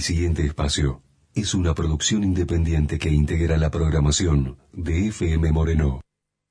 El siguiente espacio es una producción independiente que integra la programación de FM Moreno.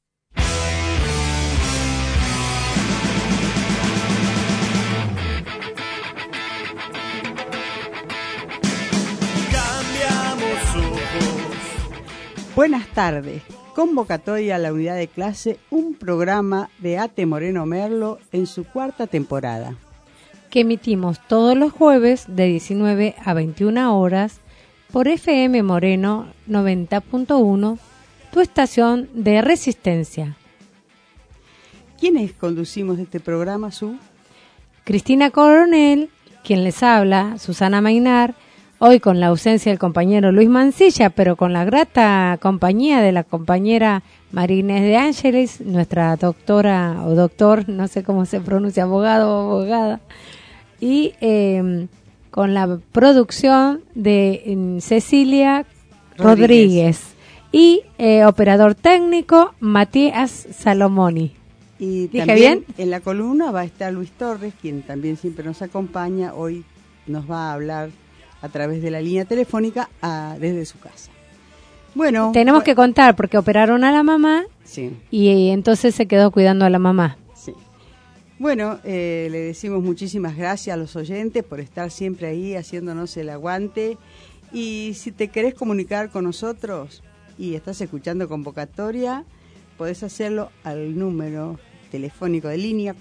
Buenas tardes. Convocatoria a la unidad de clase, un programa de AT Moreno Merlo en su cuarta temporada. Que emitimos todos los jueves de 19 a 21 horas por FM Moreno 90.1, tu estación de resistencia. ¿Quiénes conducimos este programa, Su? Cristina Coronel, quien les habla, Susana Mainar, hoy con la ausencia del compañero Luis Mancilla, pero con la grata compañía de la compañera María Inés de Ángeles, nuestra doctora o doctor, no sé cómo se pronuncia, abogado o abogada, y con la producción de Cecilia Rodríguez y operador técnico Matías Salomoni. Y ¿Dije también bien? En la columna va a estar Luis Torres, quien también siempre nos acompaña. Hoy nos va a hablar a través de la línea telefónica desde su casa. Bueno, tenemos que contar porque operaron a la mamá, sí, y entonces se quedó cuidando a la mamá. Sí. Bueno, le decimos muchísimas gracias a los oyentes por estar siempre ahí haciéndonos el aguante. Y si te querés comunicar con nosotros y estás escuchando Convocatoria, podés hacerlo al número telefónico de línea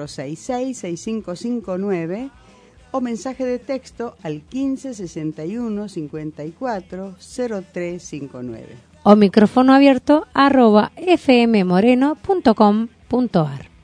466-6559 o mensaje de texto al 1561-540359. O micrófono abierto @fmmoreno.com.ar.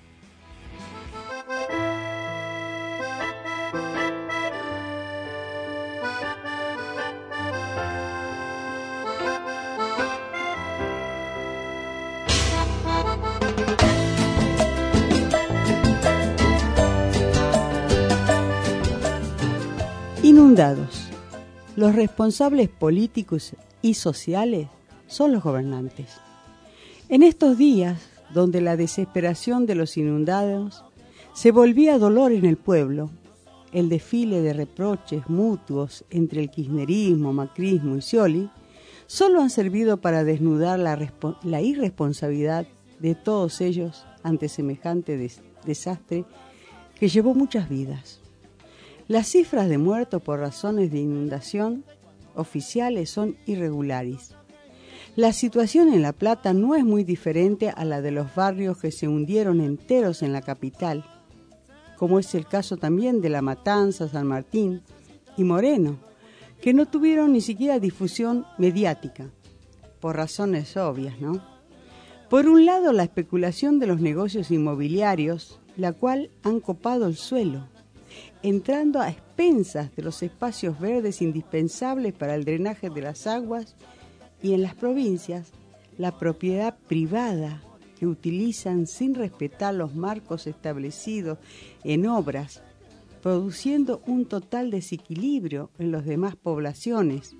Inundados. Los responsables políticos y sociales son los gobernantes. En estos días, donde la desesperación de los inundados se volvía dolor en el pueblo, el desfile de reproches mutuos entre el kirchnerismo, macrismo y Scioli solo han servido para desnudar la irresponsabilidad de todos ellos ante semejante desastre que llevó muchas vidas. Las cifras de muertos por razones de inundación oficiales son irregulares. La situación en La Plata no es muy diferente a la de los barrios que se hundieron enteros en la capital, como es el caso también de La Matanza, San Martín y Moreno, que no tuvieron ni siquiera difusión mediática, por razones obvias, ¿no? Por un lado, la especulación de los negocios inmobiliarios, la cual han copado el suelo, entrando a expensas de los espacios verdes indispensables para el drenaje de las aguas, y en las provincias, la propiedad privada que utilizan sin respetar los marcos establecidos en obras, produciendo un total desequilibrio en las demás poblaciones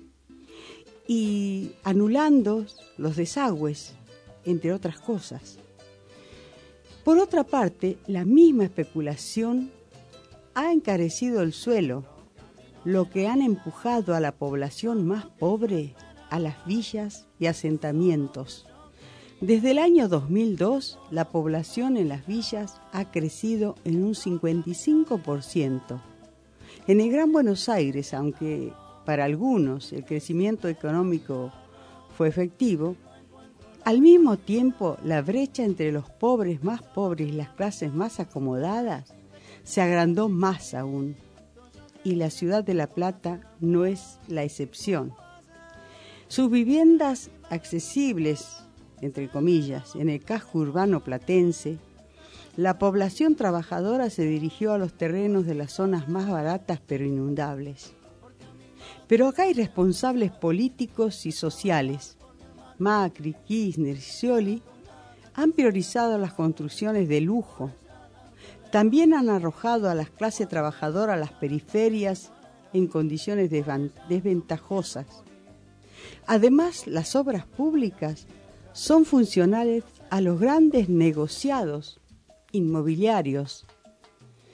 y anulando los desagües, entre otras cosas. Por otra parte, la misma especulación ha encarecido el suelo, lo que han empujado a la población más pobre a las villas y asentamientos. Desde el año 2002, la población en las villas ha crecido en un 55%. En el Gran Buenos Aires, aunque para algunos el crecimiento económico fue efectivo, al mismo tiempo la brecha entre los pobres más pobres y las clases más acomodadas se agrandó más aún, y la ciudad de La Plata no es la excepción. Sus viviendas accesibles, entre comillas, en el casco urbano platense, la población trabajadora se dirigió a los terrenos de las zonas más baratas pero inundables. Pero acá hay responsables políticos y sociales. Macri, Kirchner y Scioli han priorizado las construcciones de lujo. También han arrojado a la clase trabajadora a las periferias en condiciones desventajosas. Además, las obras públicas son funcionales a los grandes negociados inmobiliarios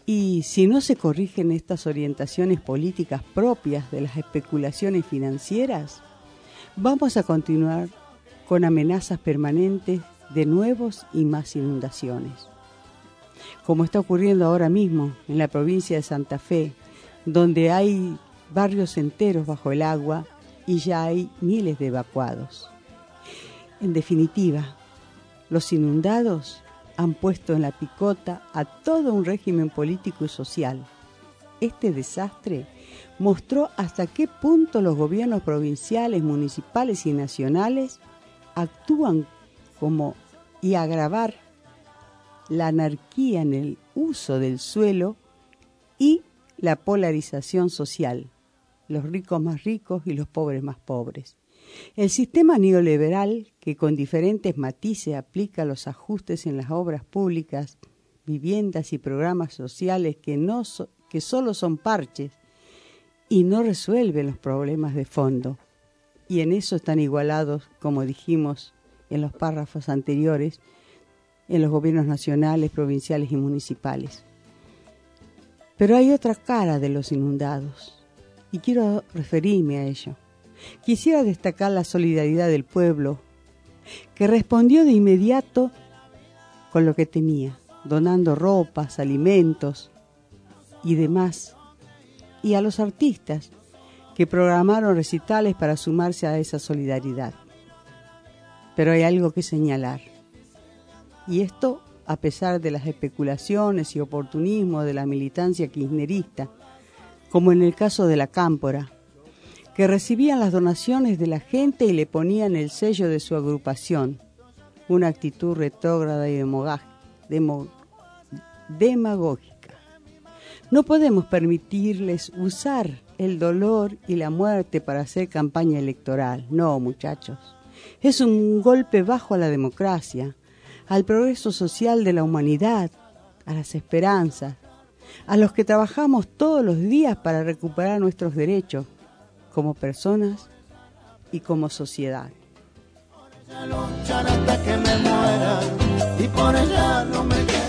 Y si no se corrigen estas orientaciones políticas propias de las especulaciones financieras, vamos a continuar con amenazas permanentes de nuevos y más inundaciones. Como está ocurriendo ahora mismo en la provincia de Santa Fe, donde hay barrios enteros bajo el agua y ya hay miles de evacuados. En definitiva, los inundados han puesto en la picota a todo un régimen político y social. Este desastre mostró hasta qué punto los gobiernos provinciales, municipales y nacionales actúan y agravar la anarquía en el uso del suelo y la polarización social, los ricos más ricos y los pobres más pobres. El sistema neoliberal, que con diferentes matices aplica los ajustes en las obras públicas, viviendas y programas sociales que solo son parches y no resuelven los problemas de fondo. Y en eso están igualados, como dijimos en los párrafos anteriores, en los gobiernos nacionales, provinciales y municipales. Pero hay otra cara de los inundados, y quiero referirme a ello. Quisiera destacar la solidaridad del pueblo, que respondió de inmediato con lo que tenía, donando ropas, alimentos y demás, y a los artistas que programaron recitales para sumarse a esa solidaridad. Pero hay algo que señalar, y esto a pesar de las especulaciones y oportunismo de la militancia kirchnerista, como en el caso de la Cámpora, que recibían las donaciones de la gente y le ponían el sello de su agrupación, una actitud retrógrada y demagógica. No podemos permitirles usar el dolor y la muerte para hacer campaña electoral. No, muchachos. Es un golpe bajo a la democracia, al progreso social de la humanidad, a las esperanzas, a los que trabajamos todos los días para recuperar nuestros derechos como personas y como sociedad. Por ella luchar hasta que me muera y por ella no me quiero.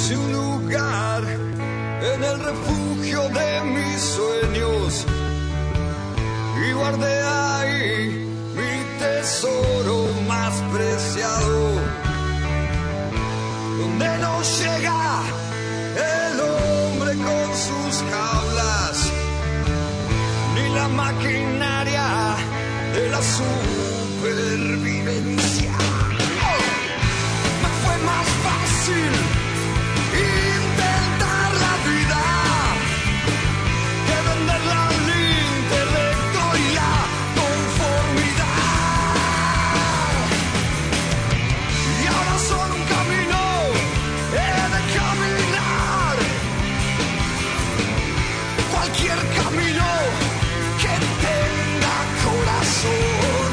puse un lugar en el refugio de mis sueños y guardé ahí mi tesoro más preciado, donde no llega el hombre con sus jaulas, ni la maquinaria de la supervivencia. Me fue más fácil intentar la vida que venderla al intelecto y la conformidad. Y ahora solo un camino he de caminar, cualquier camino que tenga corazón,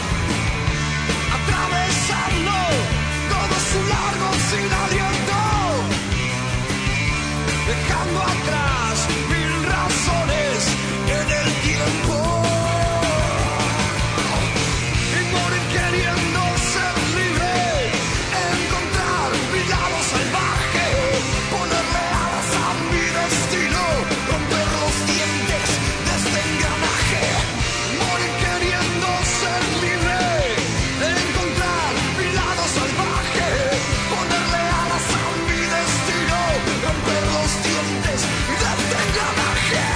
atravesando todo su largo sin aliento, dejando atrás mil razones en el tiempo, y morir queriendo ser libre, encontrar mi lado salvaje, ponerle alas a mi destino, romper los dientes de este engranaje. Morir queriendo ser libre, encontrar mi lado salvaje, ponerle alas a mi destino, romper los dientes de este engranaje.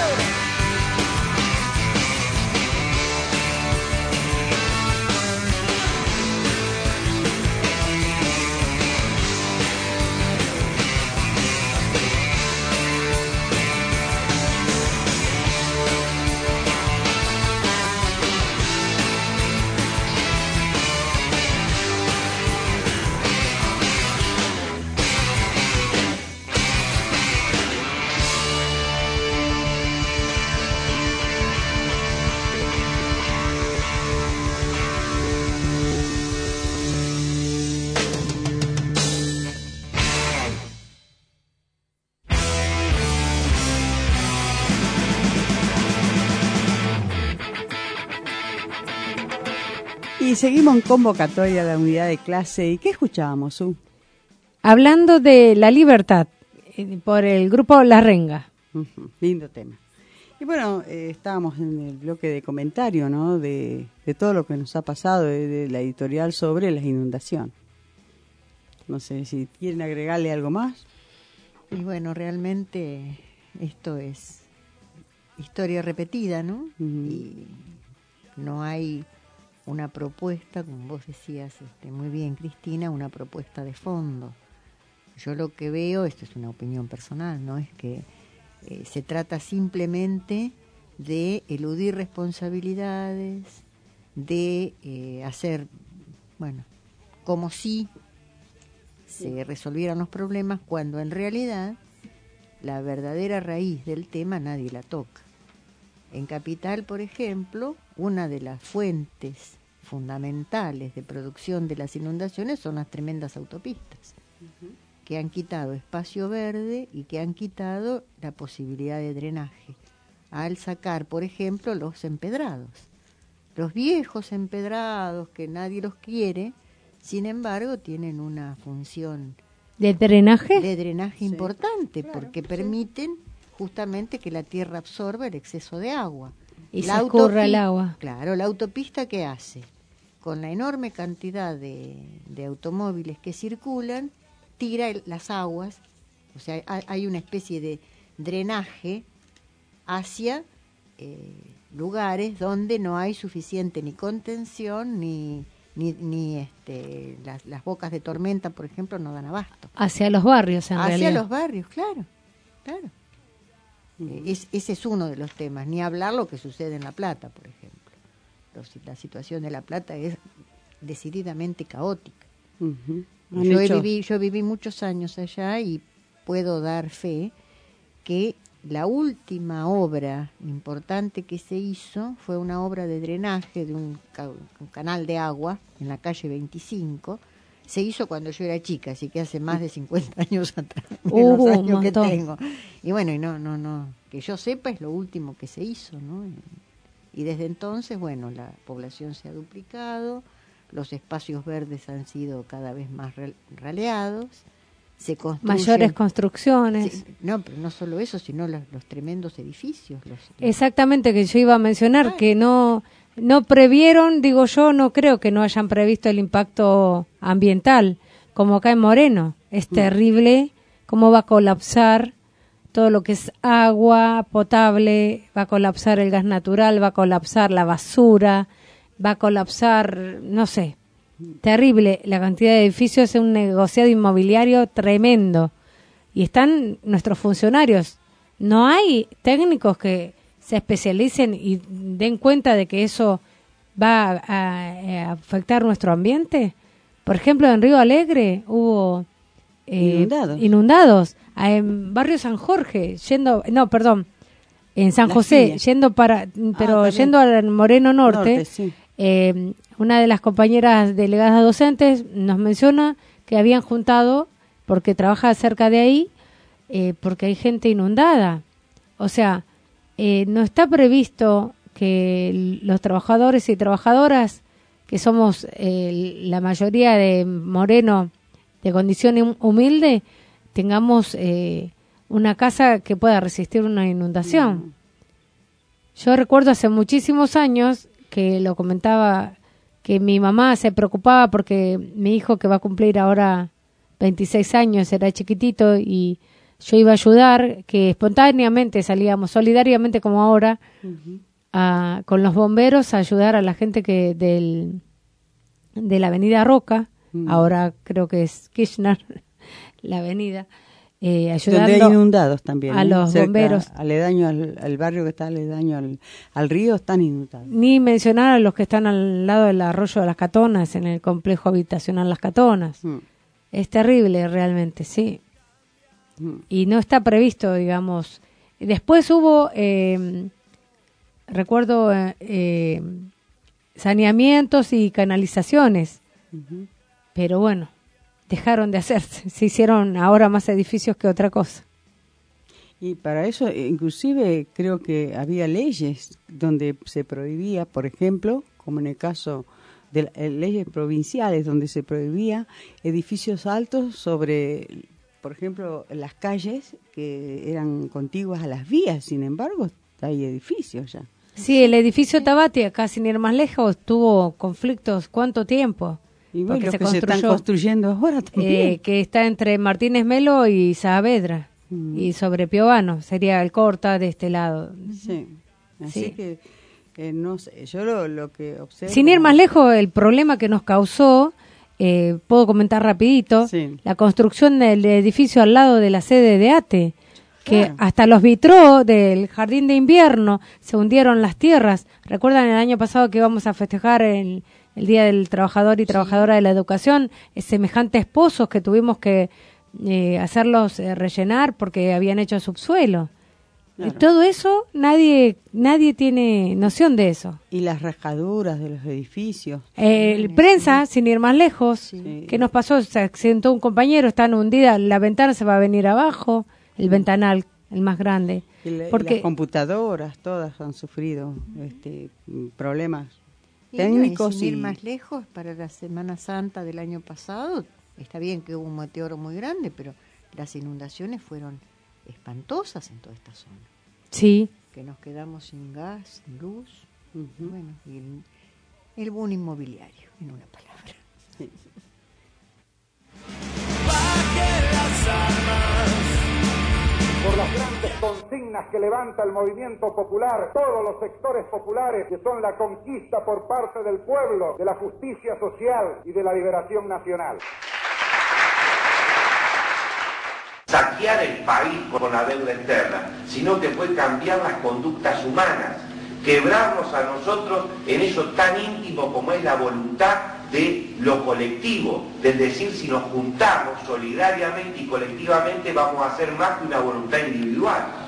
Y seguimos en convocatoria a la unidad de clase. ¿Y qué escuchábamos, Su? Hablando de la libertad, por el grupo La Renga. Lindo tema. Y bueno, estábamos en el bloque de comentario, ¿no? De todo lo que nos ha pasado, de la editorial sobre las inundaciones. No sé si quieren agregarle algo más. Y bueno, realmente esto es historia repetida, ¿no? Y no hay una propuesta, como vos decías muy bien, Cristina, una propuesta de fondo. Yo lo que veo, esto es una opinión personal, ¿no? Es que se trata simplemente de eludir responsabilidades, de hacer, bueno, como si se resolvieran los problemas, cuando en realidad la verdadera raíz del tema nadie la toca. En Capital, por ejemplo, una de las fuentes fundamentales de producción de las inundaciones son las tremendas autopistas, que han quitado espacio verde y que han quitado la posibilidad de drenaje, al sacar, por ejemplo, los empedrados. Los viejos empedrados, que nadie los quiere, sin embargo, tienen una función ¿de drenaje? De drenaje sí, importante, claro, porque permiten justamente que la tierra absorba el exceso de agua. Y se escurra el agua. Claro, la autopista, ¿qué hace? Con la enorme cantidad de automóviles que circulan, tira las aguas, o sea, hay una especie de drenaje hacia lugares donde no hay suficiente ni contención ni las bocas de tormenta, por ejemplo, no dan abasto. Hacia los barrios, en realidad. Hacia los barrios, claro. Ese es uno de los temas. Ni hablar lo que sucede en La Plata, por ejemplo. La situación de La Plata es decididamente caótica. Yo viví muchos años allá y puedo dar fe que la última obra importante que se hizo fue una obra de drenaje de un canal de agua en la calle 25. Se hizo cuando yo era chica, así que hace más de 50 años atrás, de los años que tengo. Y bueno, y no, que yo sepa es lo último que se hizo, ¿no? Y desde entonces, bueno, la población se ha duplicado, los espacios verdes han sido cada vez más raleados, se construyen mayores construcciones. Sí, no, pero no solo eso, sino los tremendos edificios. Exactamente, que yo iba a mencionar, que no previeron, digo yo, no creo que no hayan previsto el impacto ambiental, como acá en Moreno. Es terrible cómo va a colapsar todo lo que es agua potable, va a colapsar el gas natural, va a colapsar la basura, va a colapsar, no sé, terrible la cantidad de edificios, es un negociado inmobiliario tremendo. Y están nuestros funcionarios. No hay técnicos que se especialicen y den cuenta de que eso va a afectar nuestro ambiente. Por ejemplo, en Río Alegre hubo inundados. En Barrio San Jorge, en San José, yendo al Moreno Norte, sí. Una de las compañeras delegadas docentes nos menciona que habían juntado, porque trabaja cerca de ahí, porque hay gente inundada. O sea, no está previsto que los trabajadores y trabajadoras, que somos la mayoría de Moreno de condición humilde, tengamos una casa que pueda resistir una inundación. Yo recuerdo hace muchísimos años que lo comentaba, que mi mamá se preocupaba porque mi hijo, que va a cumplir ahora 26 años, era chiquitito, y yo iba a ayudar, que espontáneamente salíamos, solidariamente como ahora, con los bomberos a ayudar a la gente que de la avenida Roca, ahora creo que es Kirchner, la avenida, ayudando donde hay inundados también, a los bomberos. Aledaño al barrio que está aledaño al río, están inundados. Ni mencionar a los que están al lado del arroyo de las Catonas, en el complejo habitacional Las Catonas. Es terrible realmente, sí. Y no está previsto, digamos. Después hubo, recuerdo, saneamientos y canalizaciones, pero bueno, dejaron de hacerse, se hicieron ahora más edificios que otra cosa. Y para eso, inclusive, creo que había leyes donde se prohibía, por ejemplo, como en el caso de leyes provinciales, donde se prohibía edificios altos sobre, por ejemplo, las calles que eran contiguas a las vías. Sin embargo, hay edificios ya. Sí, el edificio Tabati, acá sin ir más lejos, tuvo conflictos, ¿cuánto tiempo? Y bueno, los que se están construyendo ahora también. Que está entre Martínez Melo y Saavedra, y sobre Piovano, sería el Corta de este lado. Sí, así que no sé, yo lo que observo... Sin ir más lejos, el problema que nos causó, puedo comentar rapidito, la construcción del edificio al lado de la sede de ATE, que hasta los vitró del jardín de invierno se hundieron las tierras. ¿Recuerdan el año pasado que íbamos a festejar el Día del Trabajador y Trabajadora de la Educación? Semejantes pozos que tuvimos que hacerlos rellenar porque habían hecho subsuelo. Claro. Todo eso, nadie tiene noción de eso. Y las rajaduras de los edificios. Prensa, sin ir más lejos, ¿qué nos pasó? Se accidentó un compañero, están hundidas, la ventana se va a venir abajo, el ventanal, el más grande. Porque las computadoras todas han sufrido problemas técnicos. Sin ir más lejos, para la Semana Santa del año pasado, está bien que hubo un meteoro muy grande, pero las inundaciones fueron espantosas en toda esta zona. Sí. Que nos quedamos sin gas, sin luz, bueno, y el boom inmobiliario, en una palabra. Sí. Por las grandes consignas que levanta el movimiento popular, todos los sectores populares, que son la conquista por parte del pueblo, de la justicia social y de la liberación nacional. Saquear el país con la deuda externa, sino que fue cambiar las conductas humanas, quebrarnos a nosotros en eso tan íntimo como es la voluntad de lo colectivo, es decir, si nos juntamos solidariamente y colectivamente vamos a hacer más que una voluntad individual.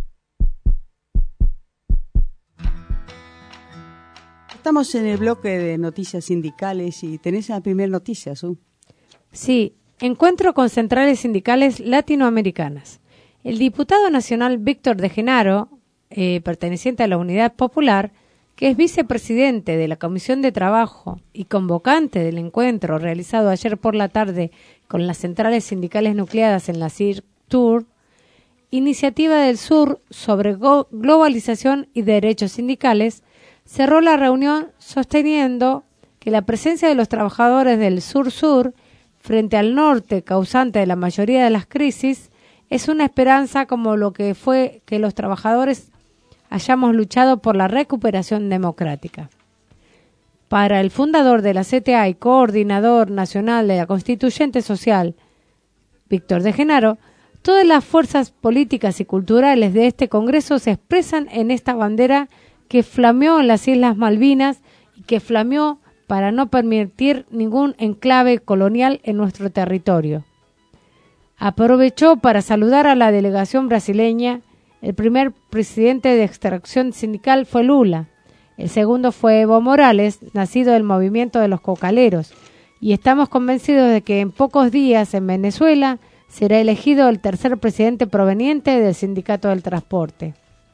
Estamos en el bloque de noticias sindicales y tenés la primera noticia, Su. Sí, encuentro con centrales sindicales latinoamericanas. El diputado nacional Víctor de Genaro, perteneciente a la Unidad Popular, que es vicepresidente de la Comisión de Trabajo y convocante del encuentro realizado ayer por la tarde con las centrales sindicales nucleadas en la CIRTUR, Iniciativa del Sur sobre Globalización y Derechos Sindicales, cerró la reunión sosteniendo que la presencia de los trabajadores del Sur-Sur frente al norte, causante de la mayoría de las crisis, es una esperanza como lo que fue que los trabajadores hayamos luchado por la recuperación democrática. Para el fundador de la CTA y coordinador nacional de la Constituyente Social, Víctor de Genaro, todas las fuerzas políticas y culturales de este Congreso se expresan en esta bandera que flameó en las Islas Malvinas y que flameó para no permitir ningún enclave colonial en nuestro territorio. Aprovechó para saludar a la delegación brasileña. El primer presidente de extracción sindical fue Lula. El segundo fue Evo Morales, nacido del movimiento de los cocaleros. Y estamos convencidos de que en pocos días en Venezuela será elegido el tercer presidente proveniente del Sindicato del Transporte.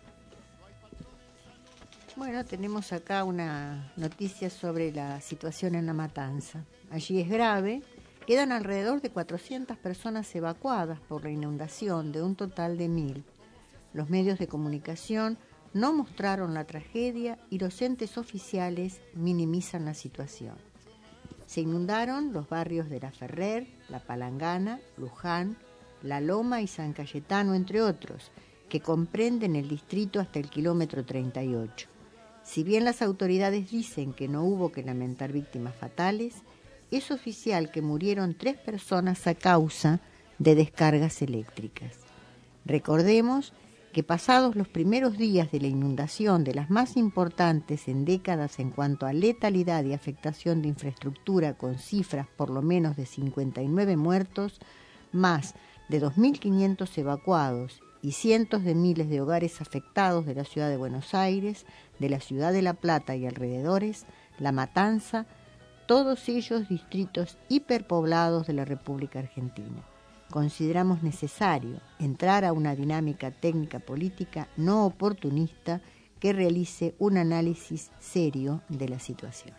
Bueno, tenemos acá una noticia sobre la situación en La Matanza. Allí es grave. Quedan alrededor de 400 personas evacuadas por la inundación de un total de 1.000. Los medios de comunicación no mostraron la tragedia y los entes oficiales minimizan la situación. Se inundaron los barrios de La Ferrer, La Palangana, Luján, La Loma y San Cayetano, entre otros, que comprenden el distrito hasta el kilómetro 38. Si bien las autoridades dicen que no hubo que lamentar víctimas fatales, es oficial que murieron 3 personas a causa de descargas eléctricas. Recordemos que pasados los primeros días de la inundación, de las más importantes en décadas en cuanto a letalidad y afectación de infraestructura, con cifras por lo menos de 59 muertos, más de 2.500 evacuados y cientos de miles de hogares afectados de la ciudad de Buenos Aires, de la ciudad de La Plata y alrededores, La Matanza, todos ellos distritos hiperpoblados de la República Argentina. Consideramos necesario entrar a una dinámica técnica política no oportunista que realice un análisis serio de la situación.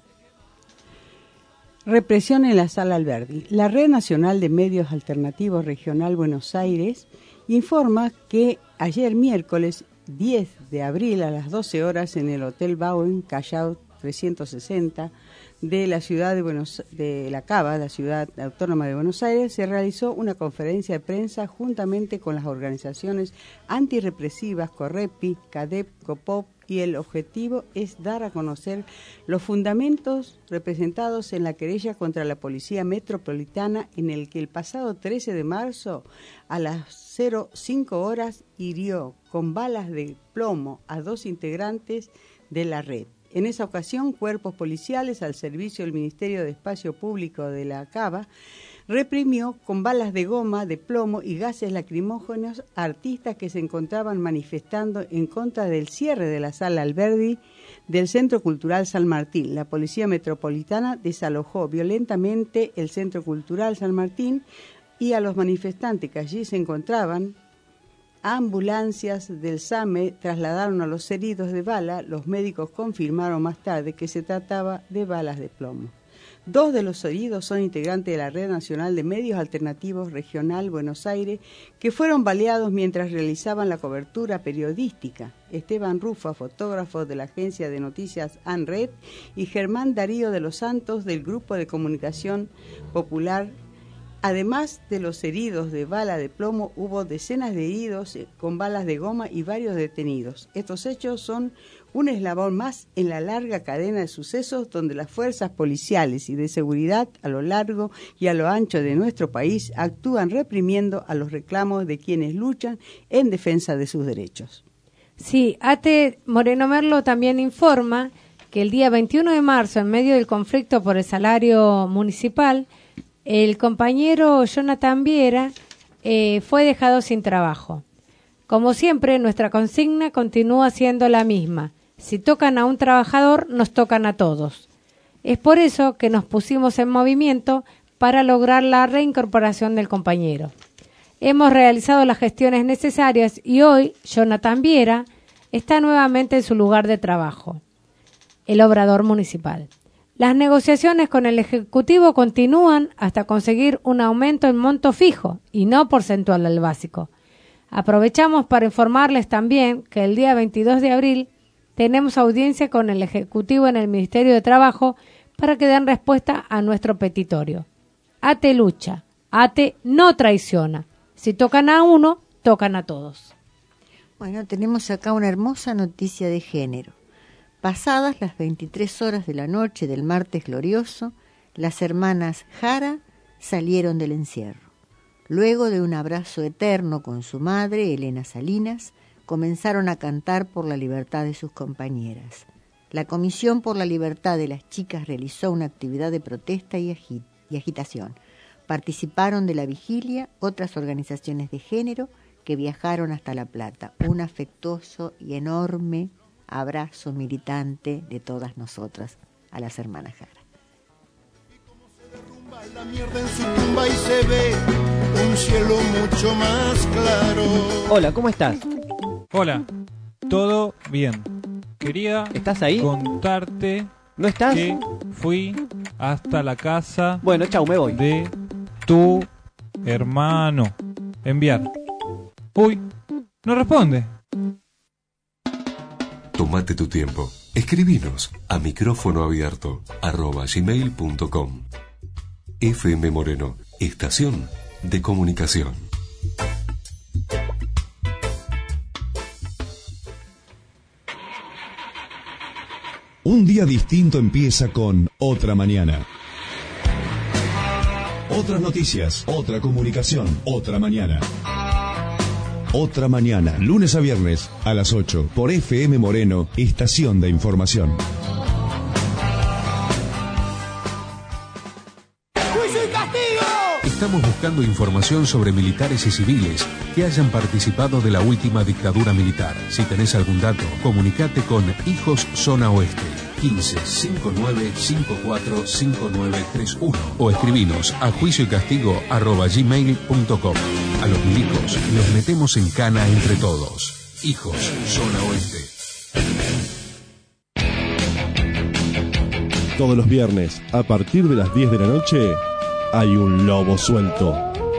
Represión en la Sala Alberdi. La Red Nacional de Medios Alternativos Regional Buenos Aires informa que ayer miércoles 10 de abril a las 12 horas en el Hotel Bowen, Callao 360, de la ciudad de La Cava, la ciudad autónoma de Buenos Aires, se realizó una conferencia de prensa juntamente con las organizaciones antirrepresivas Correpi, CADEP, COPOP, y el objetivo es dar a conocer los fundamentos representados en la querella contra la Policía Metropolitana, en el que el pasado 13 de marzo a las 05 horas hirió con balas de plomo a 2 integrantes de la red. En esa ocasión, cuerpos policiales al servicio del Ministerio de Espacio Público de La Cava reprimió con balas de goma, de plomo y gases lacrimógenos a artistas que se encontraban manifestando en contra del cierre de la Sala Alberdi del Centro Cultural San Martín. La Policía Metropolitana desalojó violentamente el Centro Cultural San Martín y a los manifestantes que allí se encontraban. Ambulancias del SAME trasladaron a los heridos de bala. Los médicos confirmaron más tarde que se trataba de balas de plomo. 2 de los heridos son integrantes de la Red Nacional de Medios Alternativos Regional Buenos Aires, que fueron baleados mientras realizaban la cobertura periodística. Esteban Rufa, fotógrafo de la agencia de noticias ANRED, y Germán Darío de los Santos, del Grupo de Comunicación Popular. Además de los heridos de bala de plomo, hubo decenas de heridos con balas de goma y varios detenidos. Estos hechos son un eslabón más en la larga cadena de sucesos donde las fuerzas policiales y de seguridad a lo largo y a lo ancho de nuestro país actúan reprimiendo a los reclamos de quienes luchan en defensa de sus derechos. Sí, ATE Moreno Merlo también informa que el día 21 de marzo, en medio del conflicto por el salario municipal, el compañero Jonathan Viera fue dejado sin trabajo. Como siempre, nuestra consigna continúa siendo la misma. Si tocan a un trabajador, nos tocan a todos. Es por eso que nos pusimos en movimiento para lograr la reincorporación del compañero. Hemos realizado las gestiones necesarias y hoy Jonathan Viera está nuevamente en su lugar de trabajo. el obrador municipal. Las negociaciones con el Ejecutivo continúan hasta conseguir un aumento en monto fijo y no porcentual al básico. Aprovechamos para informarles también que el día 22 de abril tenemos audiencia con el Ejecutivo en el Ministerio de Trabajo para que den respuesta a nuestro petitorio. ATE lucha, ATE no traiciona. Si tocan a uno, tocan a todos. Bueno, tenemos acá una hermosa noticia de género. Pasadas las 23 horas de la noche del martes glorioso, las hermanas Jara salieron del encierro. Luego de un abrazo eterno con su madre, Elena Salinas, comenzaron a cantar por la libertad de sus compañeras. La Comisión por la Libertad de las Chicas realizó una actividad de protesta y agitación. Participaron de la vigilia otras organizaciones de género que viajaron hasta La Plata. Un afectuoso y enorme abrazo militante de todas nosotras a las hermanas Jara. La mierda en su tumba y se ve un cielo mucho más claro. Hola, ¿cómo estás? Hola, todo bien. Quería ¿Estás ahí? contarte ¿No estás? que fui hasta la casa Bueno, chau, me voy. de tu hermano. Enviar. Uy, no responde. Tómate tu tiempo. Escribinos a micrófonoabierto@gmail.com. FM Moreno, estación de comunicación. Un día distinto empieza con Otra Mañana. Otras noticias, otra comunicación, otra mañana. Otra Mañana, lunes a viernes a las 8 por FM Moreno, estación de información. Estamos buscando información sobre militares y civiles que hayan participado de la última dictadura militar. Si tenés algún dato, comunicate con Hijos Zona Oeste 15 59 54 5931 o escribinos a juicioycastigo@gmail.com. A los milicos los metemos en cana entre todos. Hijos Zona Oeste. Todos los viernes, a partir de las 10 de la noche, hay un lobo suelto.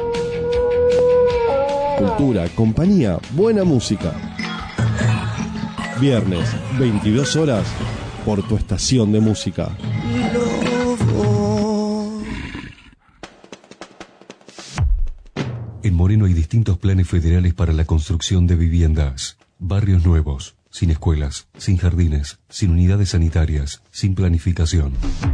Cultura, compañía, buena música. Viernes, 22 horas, por tu estación de música. En Moreno hay distintos planes federales para la construcción de viviendas. Barrios nuevos, sin escuelas, sin jardines, sin unidades sanitarias, sin planificación.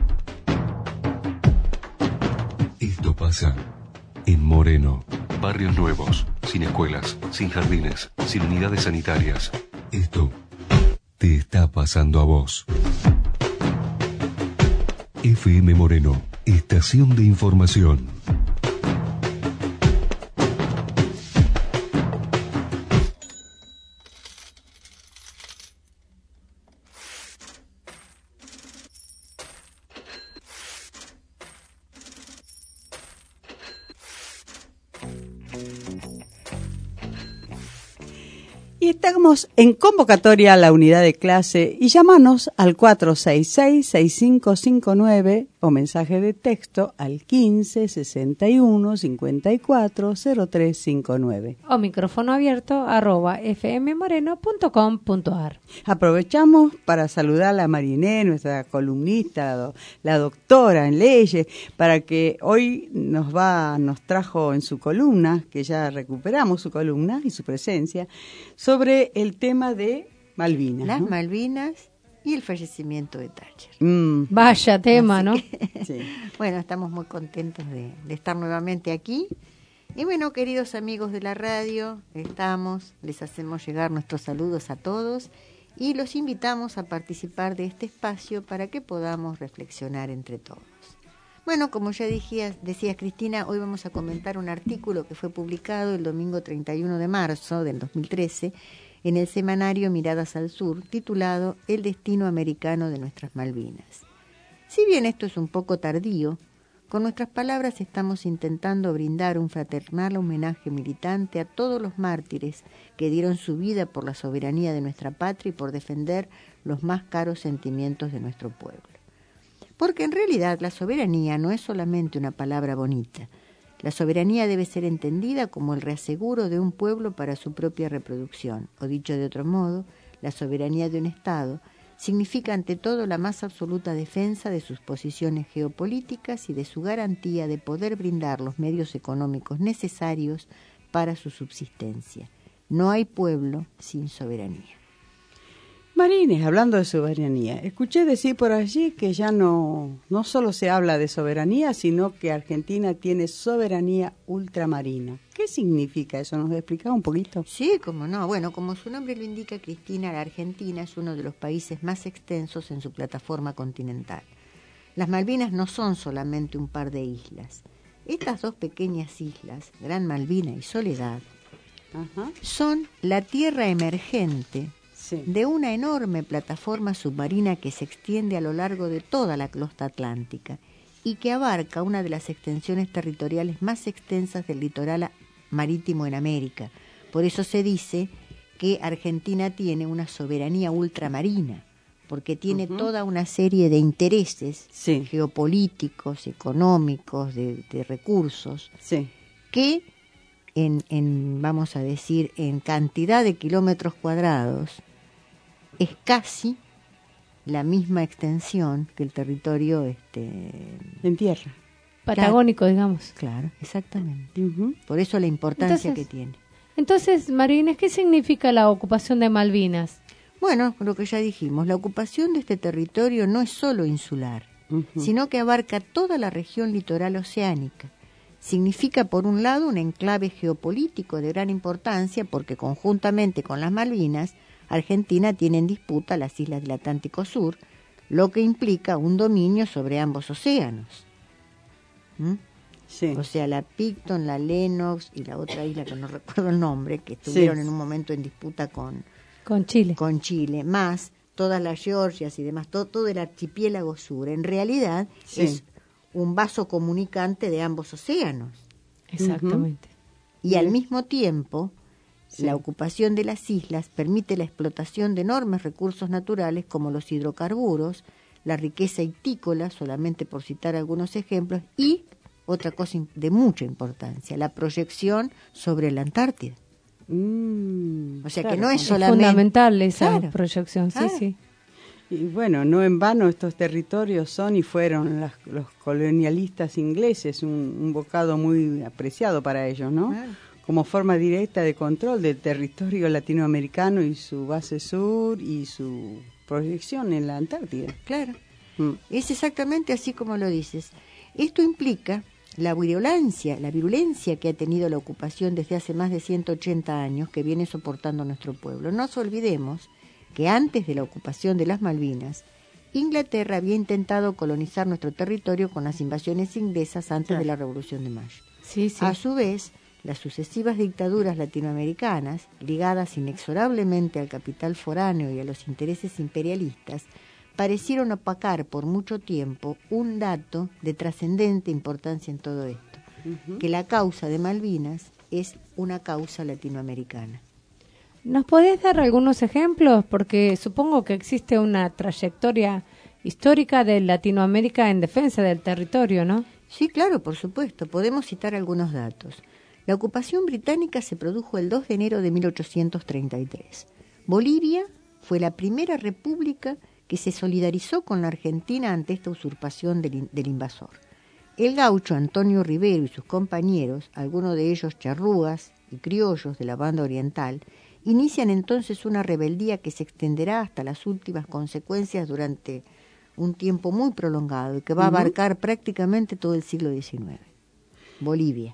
Esto pasa en Moreno. Barrios nuevos, sin escuelas, sin jardines, sin unidades sanitarias. Esto te está pasando a vos. FM Moreno, estación de información. Y estamos en convocatoria a la unidad de clase y llámanos al 466-6559 o mensaje de texto al 1561-540359. O micrófono abierto @fmmoreno.com.ar. Aprovechamos para saludar a la Mariné, nuestra columnista, la doctora en leyes, para que hoy nos trajo en su columna, que ya recuperamos su columna y su presencia, sobre el tema de Malvinas. Las ¿no? Malvinas y el fallecimiento de Thatcher. Vaya tema, ¿no? Sí. Bueno, estamos muy contentos de estar nuevamente aquí. Y bueno, queridos amigos de la radio, les hacemos llegar nuestros saludos a todos y los invitamos a participar de este espacio para que podamos reflexionar entre todos. Bueno, como ya decías Cristina, hoy vamos a comentar un artículo que fue publicado el domingo 31 de marzo del 2013 en el semanario Miradas al Sur, titulado El destino americano de nuestras Malvinas. Si bien esto es un poco tardío, Con nuestras palabras estamos intentando brindar un fraternal homenaje militante a todos los mártires que dieron su vida por la soberanía de nuestra patria y por defender los más caros sentimientos de nuestro pueblo. Porque en realidad la soberanía no es solamente una palabra bonita. La soberanía debe ser entendida como el reaseguro de un pueblo para su propia reproducción, o dicho de otro modo, la soberanía de un Estado significa ante todo la más absoluta defensa de sus posiciones geopolíticas y de su garantía de poder brindar los medios económicos necesarios para su subsistencia. No hay pueblo sin soberanía. Marines, hablando de soberanía, escuché decir por allí que ya no solo se habla de soberanía, sino que Argentina tiene soberanía ultramarina. ¿Qué significa eso? ¿Nos explicás un poquito? Sí, cómo no. Bueno, como su nombre lo indica, Cristina, la Argentina es uno de los países más extensos en su plataforma continental. Las Malvinas no son solamente un par de islas. Estas dos pequeñas islas, Gran Malvina y Soledad, son la tierra emergente de una enorme plataforma submarina que se extiende a lo largo de toda la costa atlántica y que abarca una de las extensiones territoriales más extensas del litoral marítimo en América. Por eso se dice que Argentina tiene una soberanía ultramarina, porque tiene toda una serie de intereses geopolíticos, económicos, de recursos, que vamos a decir, en cantidad de kilómetros cuadrados, es casi la misma extensión que el territorio en tierra. Patagónico, digamos. Claro, exactamente. Por eso la importancia que tiene. Entonces, Marines, ¿qué significa la ocupación de Malvinas? Bueno, lo que ya dijimos, la ocupación de este territorio no es solo insular, sino que abarca toda la región litoral oceánica. Significa, por un lado, un enclave geopolítico de gran importancia, porque conjuntamente con las Malvinas, Argentina tiene en disputa las islas del Atlántico Sur, lo que implica un dominio sobre ambos océanos. O sea, la Picton, la Lennox y la otra isla que no recuerdo el nombre, que estuvieron en un momento en disputa con Chile, más todas las Georgias y demás, todo el archipiélago sur. En realidad es un vaso comunicante de ambos océanos. Exactamente. Y al mismo tiempo, la ocupación de las islas permite la explotación de enormes recursos naturales como los hidrocarburos, la riqueza hictícola, solamente por citar algunos ejemplos, y otra cosa de mucha importancia, la proyección sobre la Antártida. O sea que no es solamente... Es fundamental esa proyección, sí. Y bueno, no en vano estos territorios son y fueron los colonialistas ingleses, un bocado muy apreciado para ellos, ¿no? Como forma directa de control del territorio latinoamericano y su base sur y su proyección en la Antártida. Claro, es exactamente así como lo dices. Esto implica la virulencia que ha tenido la ocupación desde hace más de 180 años que viene soportando nuestro pueblo. No nos olvidemos que antes de la ocupación de las Malvinas, Inglaterra había intentado colonizar nuestro territorio con las invasiones inglesas antes de la Revolución de Mayo. A su vez, las sucesivas dictaduras latinoamericanas, ligadas inexorablemente al capital foráneo y a los intereses imperialistas, parecieron opacar por mucho tiempo un dato de trascendente importancia en todo esto, que la causa de Malvinas es una causa latinoamericana. ¿Nos podés dar algunos ejemplos? Porque supongo que existe una trayectoria histórica de Latinoamérica en defensa del territorio, ¿no? Sí, claro, por supuesto. Podemos citar algunos datos. La ocupación británica se produjo el 2 de enero de 1833. Bolivia fue la primera república que se solidarizó con la Argentina ante esta usurpación del invasor. El gaucho Antonio Rivero y sus compañeros, algunos de ellos charrúas y criollos de la banda oriental, inician entonces una rebeldía que se extenderá hasta las últimas consecuencias durante un tiempo muy prolongado y que va a abarcar prácticamente todo el siglo XIX. Bolivia.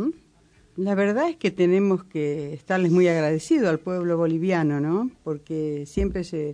La verdad es que tenemos que estarles muy agradecidos al pueblo boliviano, ¿no? Porque siempre se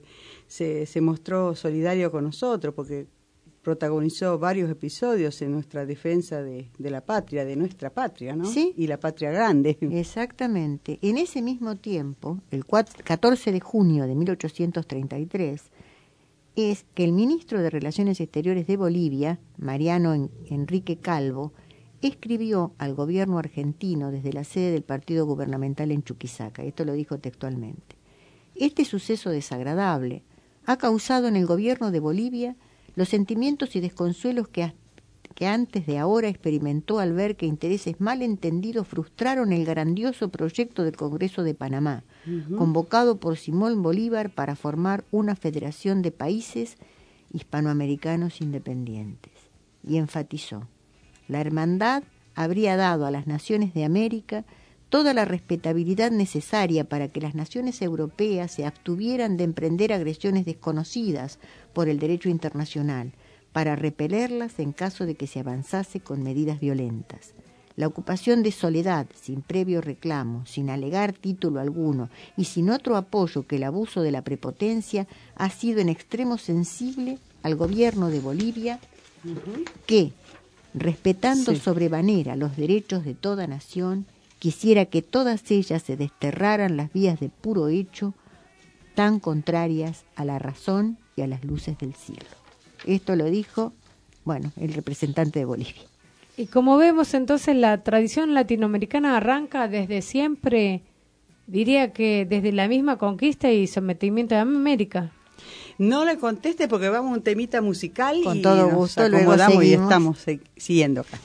mostró solidario con nosotros, porque protagonizó varios episodios en nuestra defensa de la patria, de nuestra patria, ¿no? Sí. Y la patria grande. Exactamente. En ese mismo tiempo, el 14 de junio de 1833, es que el ministro de Relaciones Exteriores de Bolivia, Mariano Enrique Calvo, escribió al gobierno argentino desde la sede del partido gubernamental en Chuquisaca. Esto lo dijo textualmente. Este suceso desagradable ha causado en el gobierno de Bolivia los sentimientos y desconsuelos que antes de ahora experimentó al ver que intereses malentendidos frustraron el grandioso proyecto del Congreso de Panamá, convocado por Simón Bolívar para formar una federación de países hispanoamericanos independientes. Y enfatizó: la hermandad habría dado a las naciones de América toda la respetabilidad necesaria para que las naciones europeas se abstuvieran de emprender agresiones desconocidas por el derecho internacional, para repelerlas en caso de que se avanzase con medidas violentas. La ocupación de Soledad, sin previo reclamo, sin alegar título alguno y sin otro apoyo que el abuso de la prepotencia, ha sido en extremo sensible al gobierno de Bolivia, que, respetando sobremanera los derechos de toda nación, quisiera que todas ellas se desterraran las vías de puro hecho, tan contrarias a la razón y a las luces del cielo. Esto lo dijo, el representante de Bolivia. Y como vemos entonces, la tradición latinoamericana arranca desde siempre, diría que desde la misma conquista y sometimiento de América. No le conteste porque vamos a un temita musical con y todo nos gusto, acomodamos luego y estamos siguiendo acá.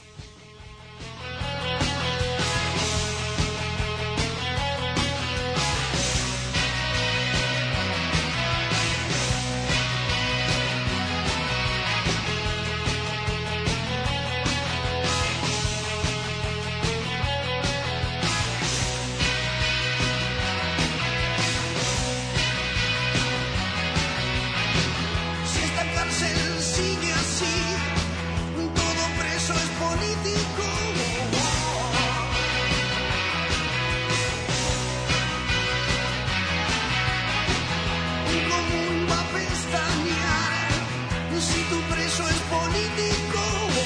Si esta cárcel sigue así, todo preso es político. ¿Cómo va a pestañear si tu preso es político?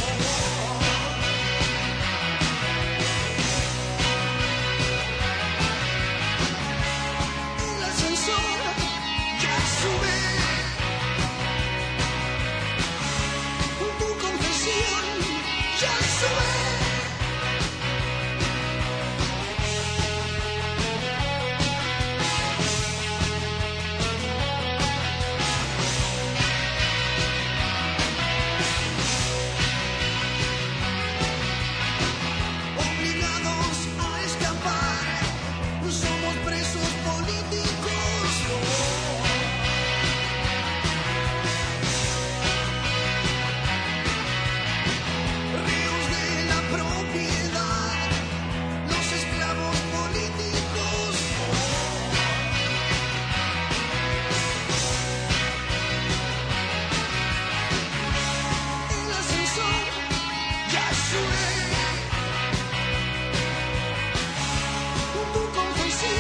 El ascensor ya sube. Tu confesión ya sube. Obligados a escapar, somos presos políticos. Reos de la propiedad, los esclavos políticos. El ascensor ya sube. Tu confesión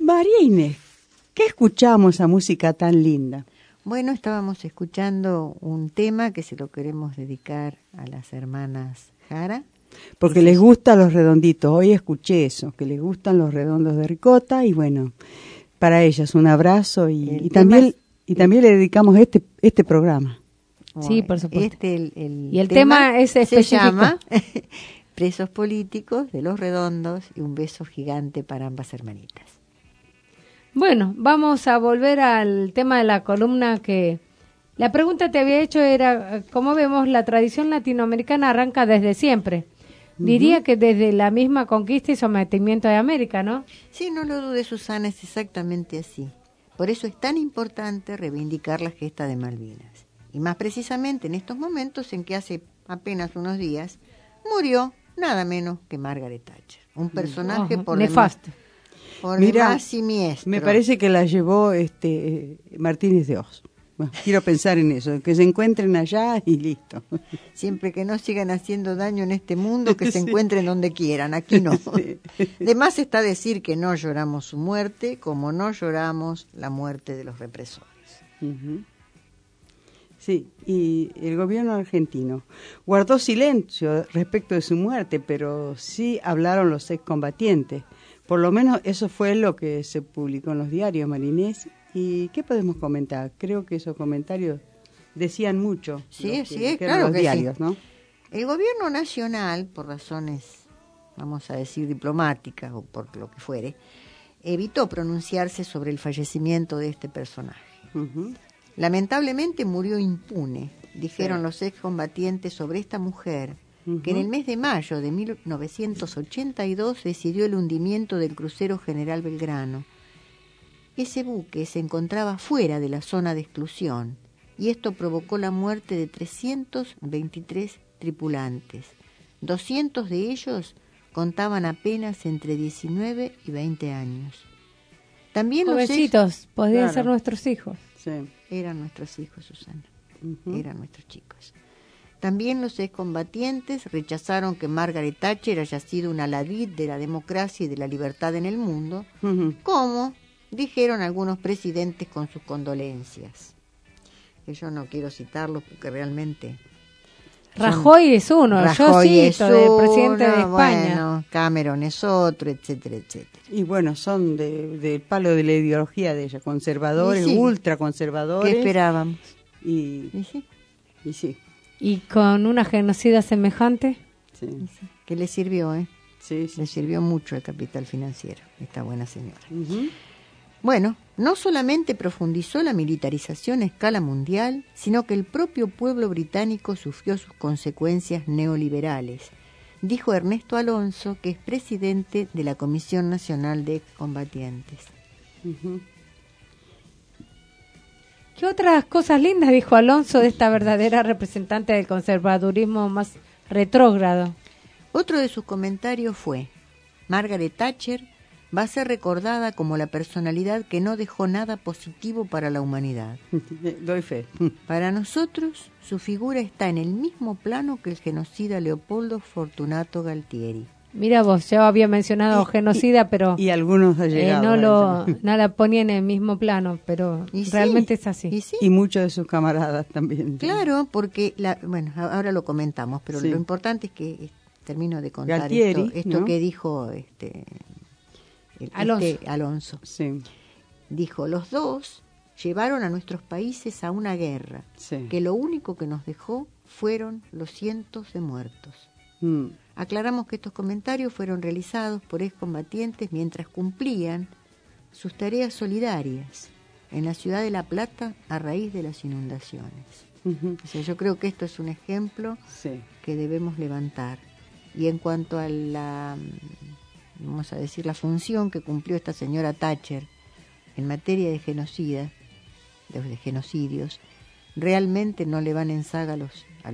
María Inés, ¿qué escuchamos esa música tan linda? Bueno, estábamos escuchando un tema que se lo queremos dedicar a las hermanas Jara. Porque les gustan los redonditos. Hoy escuché eso, que les gustan los redondos de ricota y bueno, para ellas un abrazo y también le dedicamos este programa. Bueno, sí, por supuesto. Y el tema es específico. Se llama Presos Políticos de los Redondos y un beso gigante para ambas hermanitas. Bueno, vamos a volver al tema de la columna que... La pregunta te había hecho era, como vemos, la tradición latinoamericana arranca desde siempre. Diría que desde la misma conquista y sometimiento de América, ¿no? Sí, no lo dudes, Susana, es exactamente así. Por eso es tan importante reivindicar la gesta de Malvinas. Y más precisamente en estos momentos en que hace apenas unos días murió nada menos que Margaret Thatcher. Un personaje por nefasto. Demás siniestro. Me parece que la llevó Martínez de Oz. Bueno, quiero pensar en eso, que se encuentren allá y listo. Siempre que no sigan haciendo daño en este mundo, que se encuentren donde quieran, aquí no. De más está decir que no lloramos su muerte, como no lloramos la muerte de los represores. Sí, y el gobierno argentino guardó silencio respecto de su muerte, pero sí hablaron los excombatientes. Por lo menos eso fue lo que se publicó en los diarios, Marinés. ¿Y qué podemos comentar? Creo que esos comentarios decían mucho. Sí, claro los que diarios, sí. ¿no? El gobierno nacional, por razones, vamos a decir, diplomáticas o por lo que fuere, evitó pronunciarse sobre el fallecimiento de este personaje. Lamentablemente murió impune, dijeron los excombatientes sobre esta mujer, que en el mes de mayo de 1982 decidió el hundimiento del crucero General Belgrano. Ese buque se encontraba fuera de la zona de exclusión y esto provocó la muerte de 323 tripulantes. 200 de ellos contaban apenas entre 19 y 20 años. También Jovencitos, podrían ser nuestros hijos. Sí. Eran nuestros hijos, Susana. Eran nuestros chicos. También los excombatientes rechazaron que Margaret Thatcher haya sido una ladid de la democracia y de la libertad en el mundo, como dijeron algunos presidentes con sus condolencias. Que yo no quiero citarlos porque realmente... Rajoy es uno, Rajoy yo es cito, del uno, presidente de España. Bueno, Cameron es otro, etcétera, etcétera. Y bueno, son del palo de la ideología de ella, conservadores, ultraconservadores. ¿Qué esperábamos? Y sí. ¿Y con una genocida semejante? Sí. Que le sirvió, Sí. Le sirvió mucho el capital financiero, esta buena señora. Bueno, no solamente profundizó la militarización a escala mundial, sino que el propio pueblo británico sufrió sus consecuencias neoliberales, dijo Ernesto Alonso, que es presidente de la Comisión Nacional de Excombatientes. ¿Qué otras cosas lindas dijo Alonso de esta verdadera representante del conservadurismo más retrógrado? Otro de sus comentarios fue: Margaret Thatcher va a ser recordada como la personalidad que no dejó nada positivo para la humanidad. Doy fe. Para nosotros, su figura está en el mismo plano que el genocida Leopoldo Fortunato Galtieri. Mira vos, yo había mencionado genocida, pero... Y algunos han llegado. No la ponía en el mismo plano, pero realmente es así. Y muchos de sus camaradas también. Claro, porque, bueno, ahora lo comentamos, pero lo importante es que termino de contar Galtieri, esto ¿no? que dijo Alonso. Sí. Dijo: los dos llevaron a nuestros países a una guerra, que lo único que nos dejó fueron los cientos de muertos. Aclaramos que estos comentarios fueron realizados por excombatientes mientras cumplían sus tareas solidarias en la ciudad de La Plata a raíz de las inundaciones. O sea, yo creo que esto es un ejemplo que debemos levantar. Y en cuanto a la, vamos a decir, la función que cumplió esta señora Thatcher en materia de genocidios, realmente no le van en saga a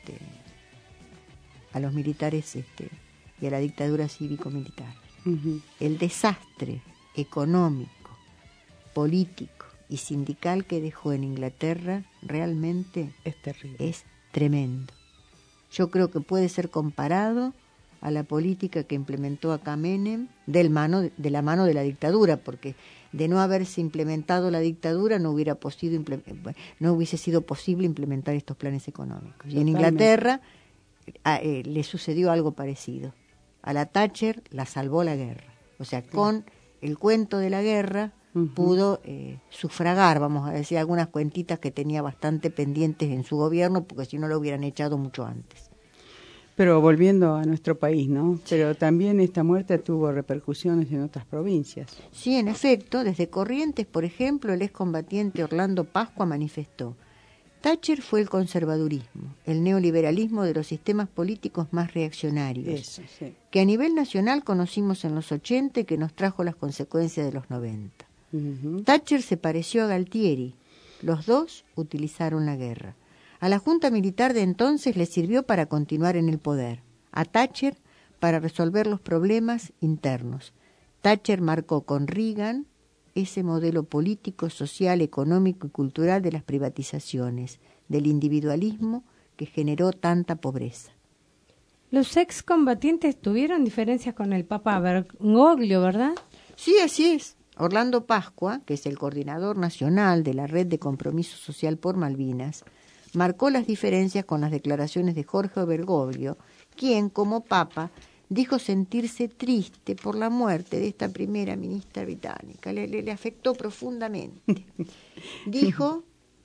los militares y a la dictadura cívico-militar. El desastre económico, político y sindical que dejó en Inglaterra realmente es terrible. Es tremendo. Yo creo que puede ser comparado a la política que implementó acá Menem de la mano de la dictadura, porque de no haberse implementado la dictadura no hubiese sido posible implementar estos planes económicos. Y en Inglaterra le sucedió algo parecido. A la Thatcher la salvó la guerra. O sea, con el cuento de la guerra pudo sufragar, vamos a decir, algunas cuentitas que tenía bastante pendientes en su gobierno, porque si no lo hubieran echado mucho antes. Pero volviendo a nuestro país, ¿no? Pero también esta muerte tuvo repercusiones en otras provincias. Sí, en efecto, desde Corrientes, por ejemplo, el excombatiente Orlando Pascua manifestó: Thatcher fue el conservadurismo, el neoliberalismo de los sistemas políticos más reaccionarios, que a nivel nacional conocimos en los 80 y que nos trajo las consecuencias de los 90. Thatcher se pareció a Galtieri, los dos utilizaron la guerra. A la Junta Militar de entonces le sirvió para continuar en el poder, a Thatcher para resolver los problemas internos. Thatcher marcó con Reagan ese modelo político, social, económico y cultural de las privatizaciones, del individualismo que generó tanta pobreza. Los excombatientes tuvieron diferencias con el Papa Bergoglio, ¿verdad? Sí, así es. Orlando Pascua, que es el coordinador nacional de la Red de Compromiso Social por Malvinas, marcó las diferencias con las declaraciones de Jorge Bergoglio, quien, como Papa, dijo sentirse triste por la muerte de esta primera ministra británica. Le afectó profundamente. Dijo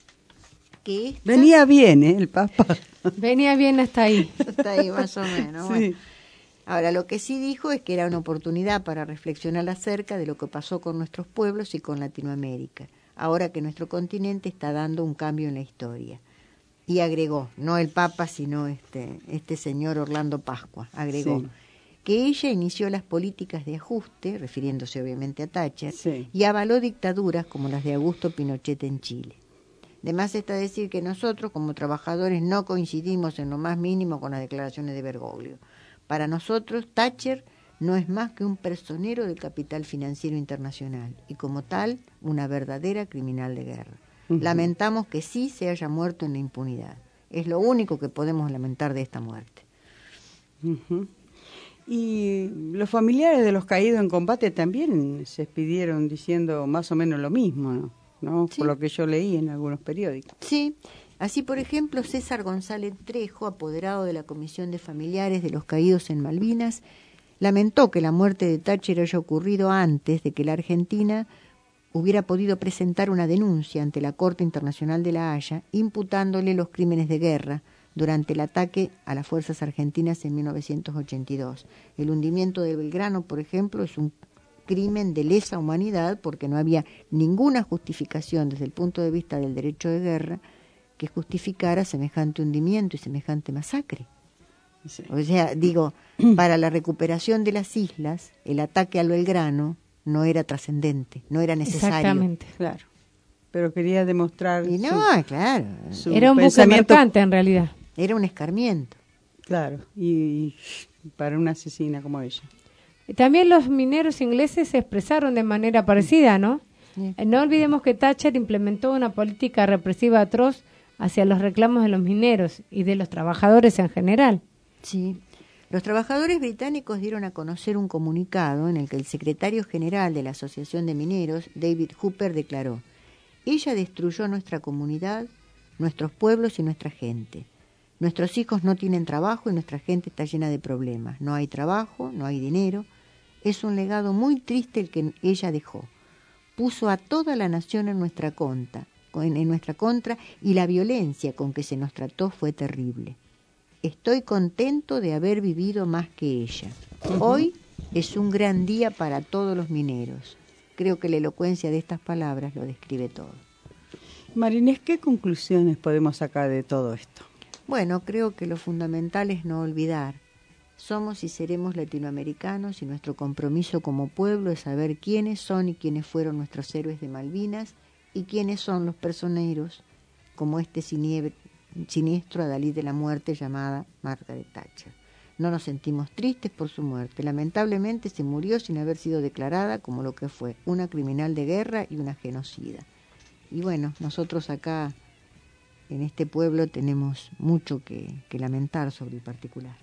que venía bien, el Papa. Venía bien hasta ahí. Hasta ahí, más o menos. Sí. Bueno. Ahora, lo que sí dijo es que era una oportunidad para reflexionar acerca de lo que pasó con nuestros pueblos y con Latinoamérica, ahora que nuestro continente está dando un cambio en la historia. Y agregó, no el Papa, sino este señor Orlando Pascua, agregó que ella inició las políticas de ajuste, refiriéndose obviamente a Thatcher, y avaló dictaduras como las de Augusto Pinochet en Chile. Además está decir que nosotros, como trabajadores, no coincidimos en lo más mínimo con las declaraciones de Bergoglio. Para nosotros, Thatcher no es más que un personero del capital financiero internacional y, como tal, una verdadera criminal de guerra. Lamentamos que sí se haya muerto en la impunidad. Es lo único que podemos lamentar de esta muerte. Y los familiares de los caídos en combate también se despidieron diciendo más o menos lo mismo, ¿no? Sí. Por lo que yo leí en algunos periódicos. Sí, así por ejemplo César González Trejo, apoderado de la Comisión de Familiares de los Caídos en Malvinas, lamentó que la muerte de Thatcher haya ocurrido antes de que la Argentina hubiera podido presentar una denuncia ante la Corte Internacional de La Haya, imputándole los crímenes de guerra durante el ataque a las fuerzas argentinas en 1982. El hundimiento de Belgrano, por ejemplo, es un crimen de lesa humanidad porque no había ninguna justificación desde el punto de vista del derecho de guerra que justificara semejante hundimiento y semejante masacre. O sea, digo, para la recuperación de las islas, el ataque al Belgrano no era trascendente, no era necesario. Exactamente, claro. Pero quería demostrar. Y no, claro. Era un buque mercante en realidad. Era un escarmiento. Claro, y para una asesina como ella. También los mineros ingleses se expresaron de manera parecida, ¿no? No olvidemos que Thatcher implementó una política represiva atroz hacia los reclamos de los mineros y de los trabajadores en general. Sí. Los trabajadores británicos dieron a conocer un comunicado en el que el secretario general de la Asociación de Mineros, David Hooper, declaró: ella destruyó nuestra comunidad, nuestros pueblos y nuestra gente. Nuestros hijos no tienen trabajo y nuestra gente está llena de problemas. No hay trabajo, no hay dinero. Es un legado muy triste el que ella dejó. Puso a toda la nación en nuestra contra y la violencia con que se nos trató fue terrible. Estoy contento de haber vivido más que ella. Hoy es un gran día para todos los mineros. Creo que la elocuencia de estas palabras lo describe todo. Marinés, ¿qué conclusiones podemos sacar de todo esto? Bueno, creo que lo fundamental es no olvidar. Somos y seremos latinoamericanos y nuestro compromiso como pueblo es saber quiénes son y quiénes fueron nuestros héroes de Malvinas y quiénes son los personeros como este siniestro adalid de la muerte llamada Margaret Thatcher. No nos sentimos tristes por su muerte. Lamentablemente se murió sin haber sido declarada como lo que fue, una criminal de guerra y una genocida. Y bueno, nosotros acá en este pueblo tenemos mucho que lamentar sobre el particular.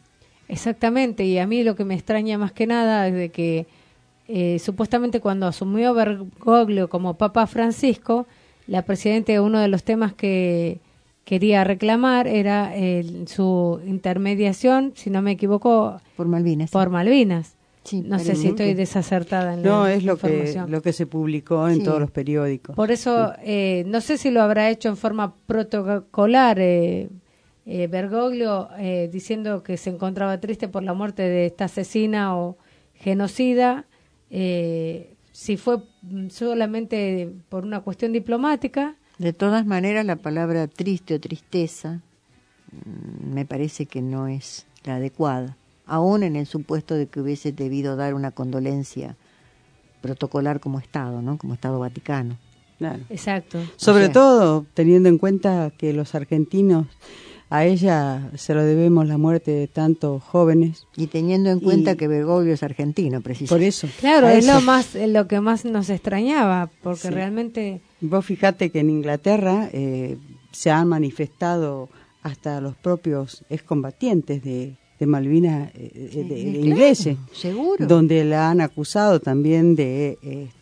Exactamente, y a mí lo que me extraña más que nada es de que supuestamente cuando asumió Bergoglio como Papa Francisco, la presidenta, uno de los temas que quería reclamar era su intermediación, si no me equivoco, por Malvinas. Por Malvinas. Sí, no sé si estoy desacertada en la información. No, es lo que se publicó en todos los periódicos. Por eso, no sé si lo habrá hecho en forma protocolar Bergoglio, diciendo que se encontraba triste por la muerte de esta asesina o genocida, si fue solamente por una cuestión diplomática. De todas maneras, la palabra triste o tristeza me parece que no es la adecuada, aún en el supuesto de que hubiese debido dar una condolencia protocolar como Estado, ¿no? Como Estado Vaticano. Claro. Exacto. Sobre todo teniendo en cuenta que los argentinos, a ella se lo debemos la muerte de tantos jóvenes. Y teniendo en cuenta que Bergoglio es argentino, precisamente. Por eso. Claro, es lo que más nos extrañaba, porque realmente... Vos fijate que en Inglaterra se han manifestado hasta los propios excombatientes de Malvinas de ingleses, seguro, donde la han acusado también de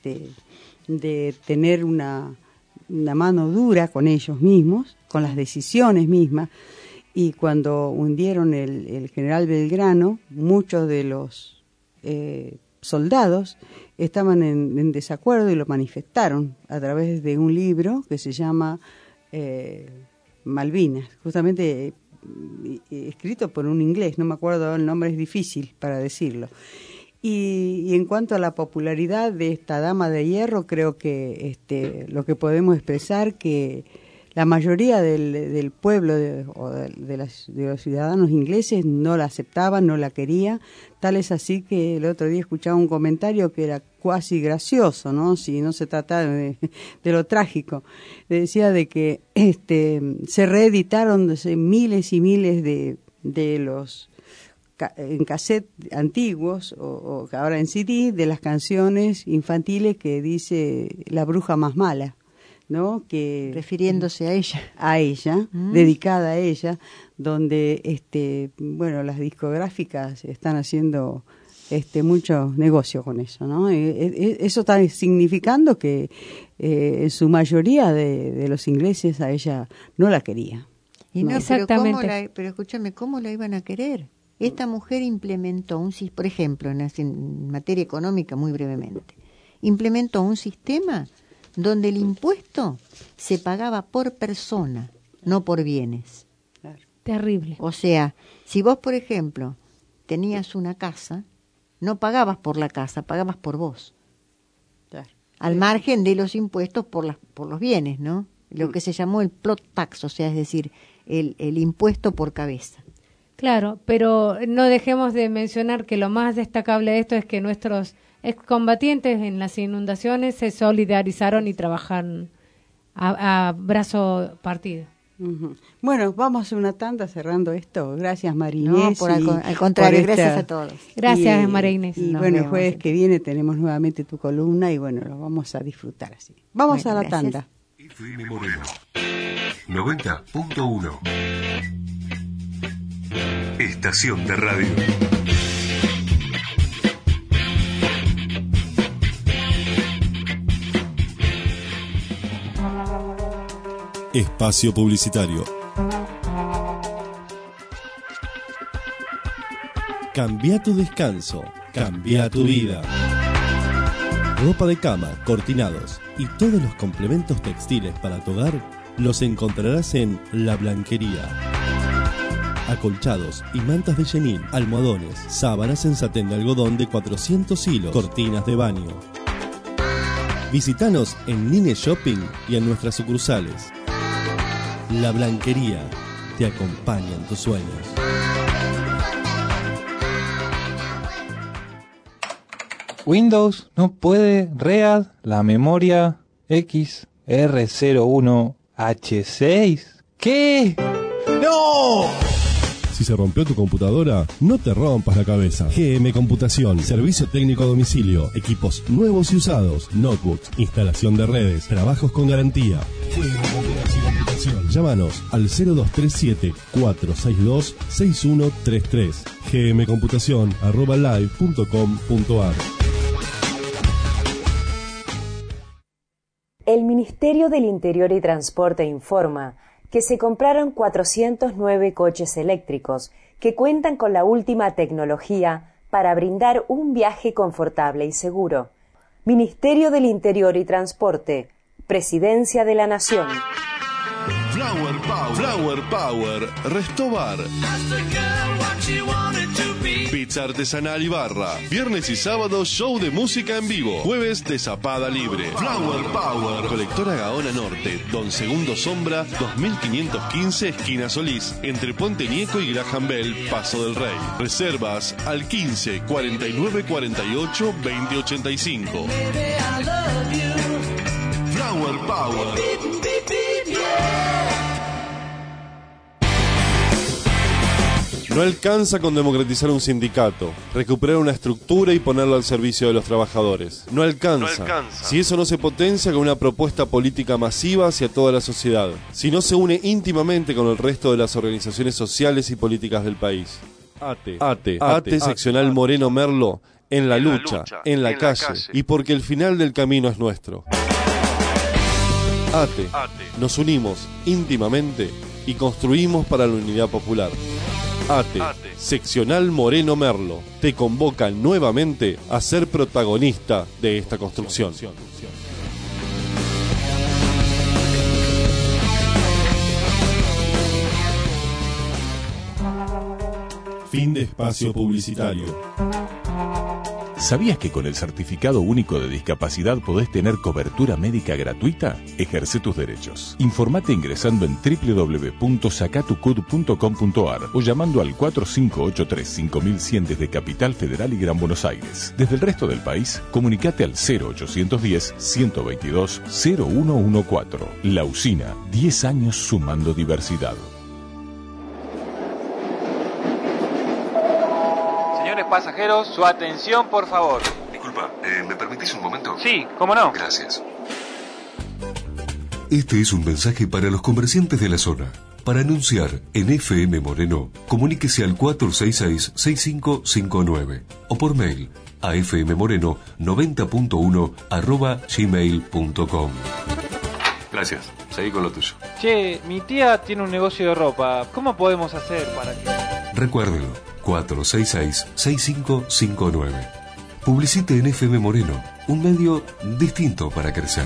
tener una mano dura con ellos mismos, con las decisiones mismas, y cuando hundieron el general Belgrano, muchos de los soldados estaban en desacuerdo y lo manifestaron a través de un libro que se llama Malvinas, justamente escrito por un inglés, no me acuerdo el nombre, es difícil para decirlo. Y en cuanto a la popularidad de esta dama de hierro, creo que lo que podemos expresar que la mayoría del pueblo de los ciudadanos ingleses no la aceptaban, no la quería. Tal es así que el otro día escuchaba un comentario que era cuasi gracioso, ¿no? Si no se trata de lo trágico. Decía de que se reeditaron miles y miles de los en cassette antiguos o ahora en CD de las canciones infantiles que dice La bruja más mala, ¿no? Que refiriéndose a ella, dedicada a ella, donde bueno, las discográficas están haciendo mucho negocio con eso, ¿no? Eso está significando que en su mayoría de los ingleses a ella no la quería. Y no, exactamente. Pero escúchame, ¿cómo la iban a querer? Esta mujer implementó por ejemplo, en materia económica, muy brevemente, implementó un sistema donde el impuesto se pagaba por persona, no por bienes. Claro. Terrible. O sea, si vos, por ejemplo, tenías una casa, no pagabas por la casa, pagabas por vos. Claro. Al margen de los impuestos por los bienes, ¿no? Lo que se llamó el plot tax, o sea, es decir, el impuesto por cabeza. Claro, pero no dejemos de mencionar que lo más destacable de esto es que nuestros excombatientes en las inundaciones se solidarizaron y trabajaron a brazo partido. Uh-huh. Bueno, vamos a hacer una tanda cerrando esto. Gracias, María Inés. No, al contrario, gracias a todos. Gracias, María Inés. Y bueno, el jueves que viene tenemos nuevamente tu columna y bueno, lo vamos a disfrutar así. Vamos a la tanda. FM Moreno 90.1 Estación de radio. Espacio publicitario. Cambia tu descanso, cambia tu vida. Ropa de cama, cortinados y todos los complementos textiles para tu hogar los encontrarás en La Blanquería. Acolchados y mantas de chenil, almohadones, sábanas en satén de algodón de 400 hilos, cortinas de baño. Visítanos en Nine Shopping y en nuestras sucursales. La Blanquería te acompaña en tus sueños. Windows no puede read la memoria XR01H6. ¿Qué? ¡No! Si se rompió tu computadora, no te rompas la cabeza. GM Computación, servicio técnico a domicilio, equipos nuevos y usados, notebooks, instalación de redes, trabajos con garantía. GM Computación. Llámanos al 0237-462-6133. gmcomputacion@live.com.ar. El Ministerio del Interior y Transporte informa que se compraron 409 coches eléctricos que cuentan con la última tecnología para brindar un viaje confortable y seguro. Ministerio del Interior y Transporte, Presidencia de la Nación. Flower Power, Restobar. Pizza artesanal y barra. Viernes y sábado, show de música en vivo. Jueves de zapada libre. Flower Power. Colectora Gaona Norte, Don Segundo Sombra, 2515, esquina Solís, entre Puente Nieco y Graham Bell, Paso del Rey. Reservas al 15 49 48 20 85. Flower Power. No alcanza con democratizar un sindicato, recuperar una estructura y ponerlo al servicio de los trabajadores. No alcanza. Si eso no se potencia con una propuesta política masiva hacia toda la sociedad. Si no se une íntimamente con el resto de las organizaciones sociales y políticas del país. ATE, seccional Moreno Merlo, en la lucha, en la calle, y porque el final del camino es nuestro. ATE, nos unimos íntimamente y construimos para la unidad popular. ATE, seccional Moreno Merlo, te convoca nuevamente a ser protagonista de esta construcción. Fin de espacio publicitario. ¿Sabías que con el Certificado Único de Discapacidad podés tener cobertura médica gratuita? Ejerce tus derechos. Informate ingresando en www.sacatucud.com.ar o llamando al 4583-5100 desde Capital Federal y Gran Buenos Aires. Desde el resto del país, comunicate al 0810-122-0114. La Usina, 10 años sumando diversidad. Pasajeros, su atención, por favor. Disculpa, ¿me permitís un momento? Sí, ¿cómo no? Gracias. Este es un mensaje para los comerciantes de la zona. Para anunciar en FM Moreno, comuníquese al 466-6559 o por mail a fmmoreno90.1@gmail.com. Gracias, seguí con lo tuyo. Che, mi tía tiene un negocio de ropa. ¿Cómo podemos hacer para que...? Recuérdelo. 466-6559. Publicite en FM Moreno, un medio distinto para crecer.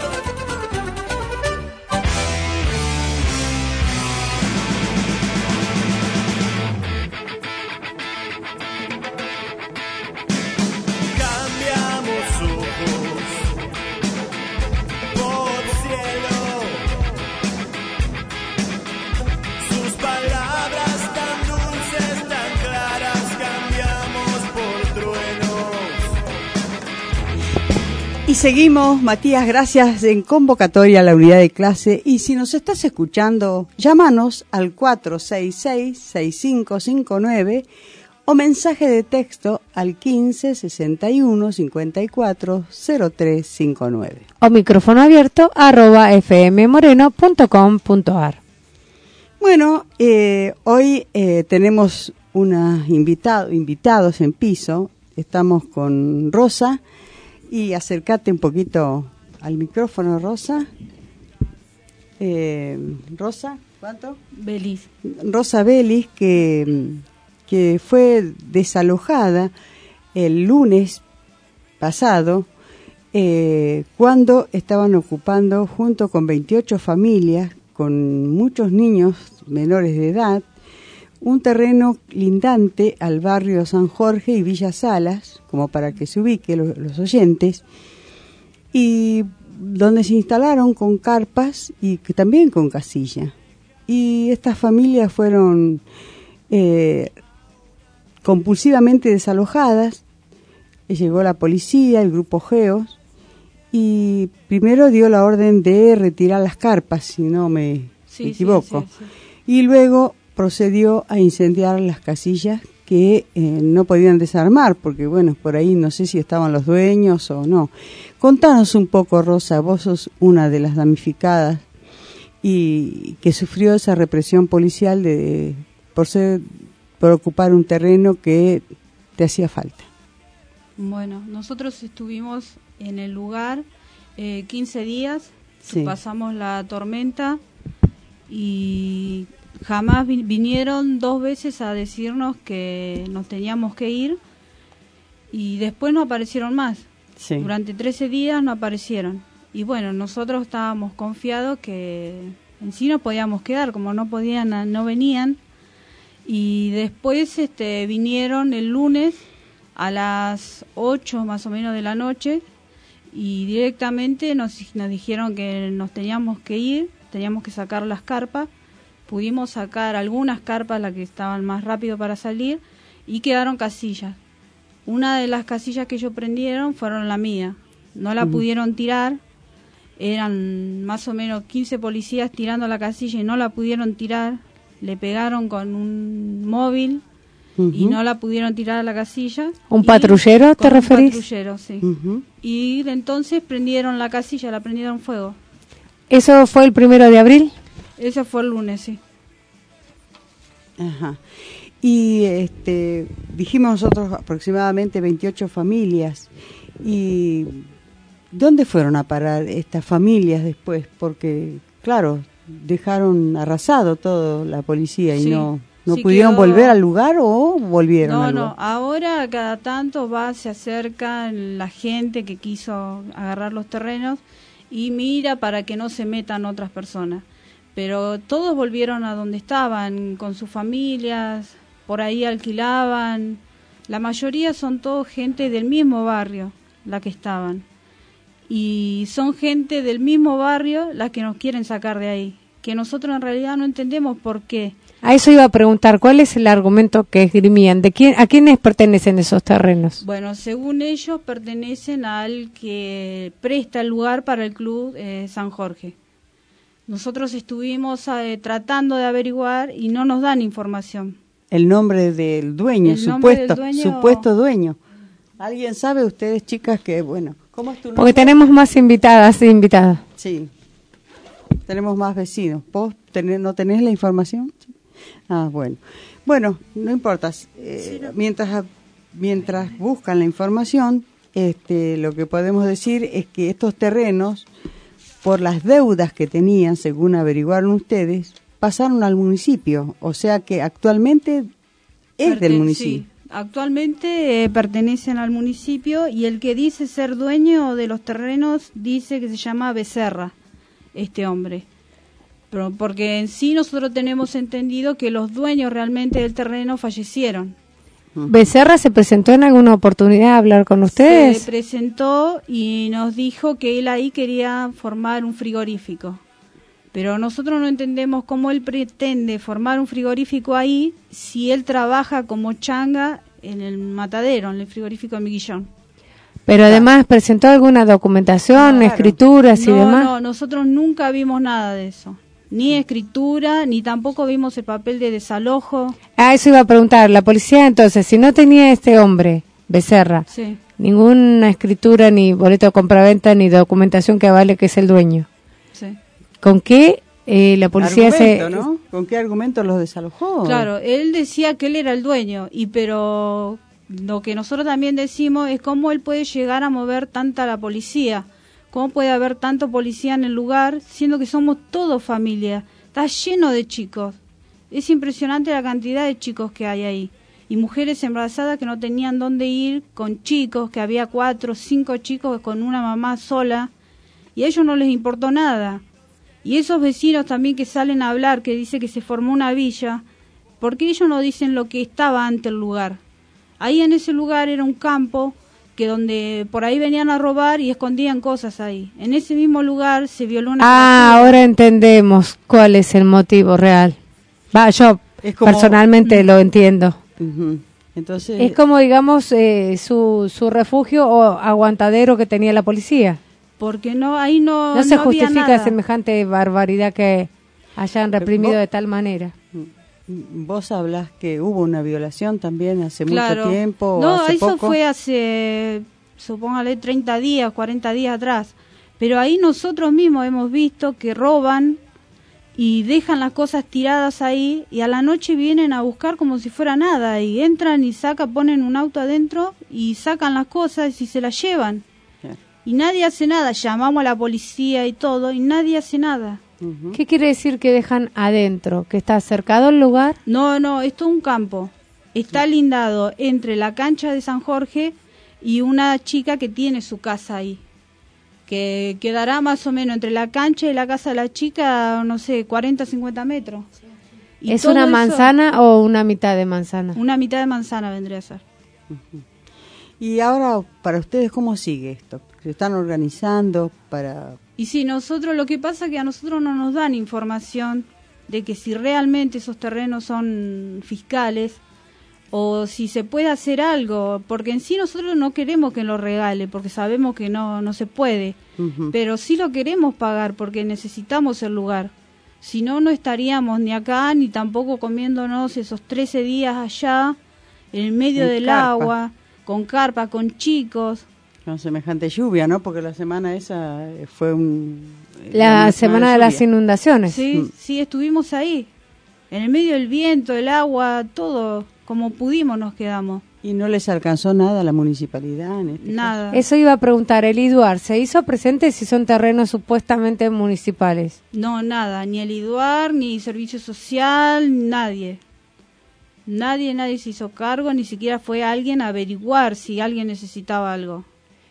Y seguimos, Matías, gracias, en convocatoria a la unidad de clase. Y si nos estás escuchando, llámanos al 466-6559 o mensaje de texto al 15 61 54 0359. O micrófono abierto @fmmoreno.com.ar. Bueno, hoy tenemos unos invitados en piso. Estamos con Rosa. Y acércate un poquito al micrófono, Rosa. Rosa, ¿cuánto? Belis. Rosa Belis, que fue desalojada el lunes pasado, cuando estaban ocupando, junto con 28 familias, con muchos niños menores de edad, un terreno lindante al barrio San Jorge y Villa Salas, como para que se ubique los oyentes, y donde se instalaron con carpas y también con casilla. Y estas familias fueron compulsivamente desalojadas. Llegó la policía, el grupo GEOS, y primero dio la orden de retirar las carpas, si no me equivoco, sí. Y luego procedió a incendiar las casillas que no podían desarmar, porque bueno, por ahí no sé si estaban los dueños o no. Contanos un poco, Rosa, vos sos una de las damnificadas. y que sufrió esa represión policial por ocupar un terreno que te hacía falta. Bueno, nosotros estuvimos en el lugar 15 días, Sí. pasamos la tormenta y jamás vinieron 2 veces a decirnos que nos teníamos que ir y después no aparecieron más. Sí. Durante 13 días no aparecieron. Y bueno, nosotros estábamos confiados que en sí nos podíamos quedar, como no venían. Y después vinieron el lunes a las 8 más o menos de la noche y directamente nos dijeron que nos teníamos que ir, teníamos que sacar las carpas. Pudimos sacar algunas carpas, las que estaban más rápido para salir, y quedaron casillas. Una de las casillas que ellos prendieron fueron la mía. No la pudieron tirar. Eran más o menos 15 policías tirando la casilla y no la pudieron tirar. Le pegaron con un móvil y no la pudieron tirar a la casilla. ¿Un patrullero te referís? Un patrullero, sí. Y de entonces prendieron la casilla, la prendieron fuego. ¿Eso fue el 1 de abril? Ese fue el lunes, sí. Ajá. Y dijimos nosotros aproximadamente 28 familias. ¿Y dónde fueron a parar estas familias después? Porque, claro, dejaron arrasado todo la policía y Sí, no sí pudieron quedó... volver al lugar o volvieron al lugar. No, ahora cada tanto se acerca la gente que quiso agarrar los terrenos y mira para que no se metan otras personas. Pero todos volvieron a donde estaban, con sus familias, por ahí alquilaban. La mayoría son todos gente del mismo barrio, la que estaban. Y son gente del mismo barrio las que nos quieren sacar de ahí. Que nosotros en realidad no entendemos por qué. A eso iba a preguntar, ¿cuál es el argumento que esgrimían? ¿A quiénes pertenecen esos terrenos? Bueno, según ellos pertenecen al que presta el lugar para el club San Jorge. Nosotros estuvimos tratando de averiguar y no nos dan información. El nombre del dueño, supuesto dueño. ¿Alguien sabe, ustedes chicas, que bueno, cómo es tu nombre? Porque tenemos más invitadas e invitados. Sí, tenemos más vecinos. ¿Vos no tenés la información? Ah, bueno. Bueno, no importa. Mientras buscan la información, lo que podemos decir es que estos terrenos, por las deudas que tenían, según averiguaron ustedes, pasaron al municipio. O sea que actualmente es del municipio. Sí, actualmente pertenecen al municipio y el que dice ser dueño de los terrenos dice que se llama Becerra, este hombre. Pero porque en sí nosotros tenemos entendido que los dueños realmente del terreno fallecieron. ¿Becerra se presentó en alguna oportunidad a hablar con ustedes? Se presentó y nos dijo que él ahí quería formar un frigorífico. Pero nosotros no entendemos cómo él pretende formar un frigorífico ahí si él trabaja como changa en el matadero, en el frigorífico de Miguillón. Pero además presentó alguna documentación, escrituras y demás. No, nosotros nunca vimos nada de eso. Ni escritura, ni tampoco vimos el papel de desalojo. Ah, eso iba a preguntar. La policía, entonces, si no tenía este hombre, Becerra, sí, ninguna escritura, ni boleto de compraventa, ni documentación que avale que es el dueño, sí, ¿con qué la policía ¿no? ¿Con qué argumento los desalojó? Claro, él decía que él era el dueño, pero lo que nosotros también decimos es cómo él puede llegar a mover tanta la policía. ¿Cómo puede haber tanto policía en el lugar, siendo que somos todos familia? Está lleno de chicos. Es impresionante la cantidad de chicos que hay ahí. Y mujeres embarazadas que no tenían dónde ir, con chicos, que había 4 o 5 chicos con una mamá sola. Y a ellos no les importó nada. Y esos vecinos también que salen a hablar, que dice que se formó una villa, ¿por qué ellos no dicen lo que estaba ante el lugar? Ahí en ese lugar era un campo que donde por ahí venían a robar y escondían cosas ahí. En ese mismo lugar se violó una criatura. Ahora entendemos cuál es el motivo real. Yo personalmente lo entiendo. Entonces, es como, digamos, su refugio o aguantadero que tenía la policía. Porque ahí no se no justifica había nada. semejante barbaridad que hayan reprimido de tal manera. Vos hablas que hubo una violación también hace mucho tiempo. No, hace eso poco. fue hace, supóngale, 30 días, 40 días atrás. Pero ahí nosotros mismos hemos visto que roban y dejan las cosas tiradas ahí y a la noche vienen a buscar como si fuera nada y entran y ponen un auto adentro y sacan las cosas y se las llevan. Y nadie hace nada, llamamos a la policía y todo y nadie hace nada. ¿Qué quiere decir que dejan adentro? ¿Que está cercado el lugar? No, esto es un campo. Está lindado entre la cancha de San Jorge y una chica que tiene su casa ahí. Que quedará más o menos entre la cancha y la casa de la chica, no sé, 40, 50 metros. Y ¿Es una manzana o una mitad de manzana? Una mitad de manzana vendría a ser. Y ahora, para ustedes, ¿cómo sigue esto? ¿Se están organizando para...? Y sí, nosotros, lo que pasa es que a nosotros no nos dan información de que si realmente esos terrenos son fiscales o si se puede hacer algo, porque en sí nosotros no queremos que lo regale, porque sabemos que no se puede, pero sí lo queremos pagar porque necesitamos el lugar. Si no, no estaríamos ni acá ni tampoco comiéndonos esos 13 días allá, en el medio del agua, con carpa, con chicos. Con semejante lluvia, ¿no? Porque la semana esa fue la semana de las inundaciones. Sí, estuvimos ahí, en el medio del viento, el agua, todo, como pudimos nos quedamos. ¿Y no les alcanzó nada a la municipalidad? Nada. Eso iba a preguntar, el IDUAR, ¿se hizo presente si son terrenos supuestamente municipales? No, nada, ni el IDUAR, ni Servicio Social, nadie. Nadie se hizo cargo, ni siquiera fue alguien a averiguar si alguien necesitaba algo.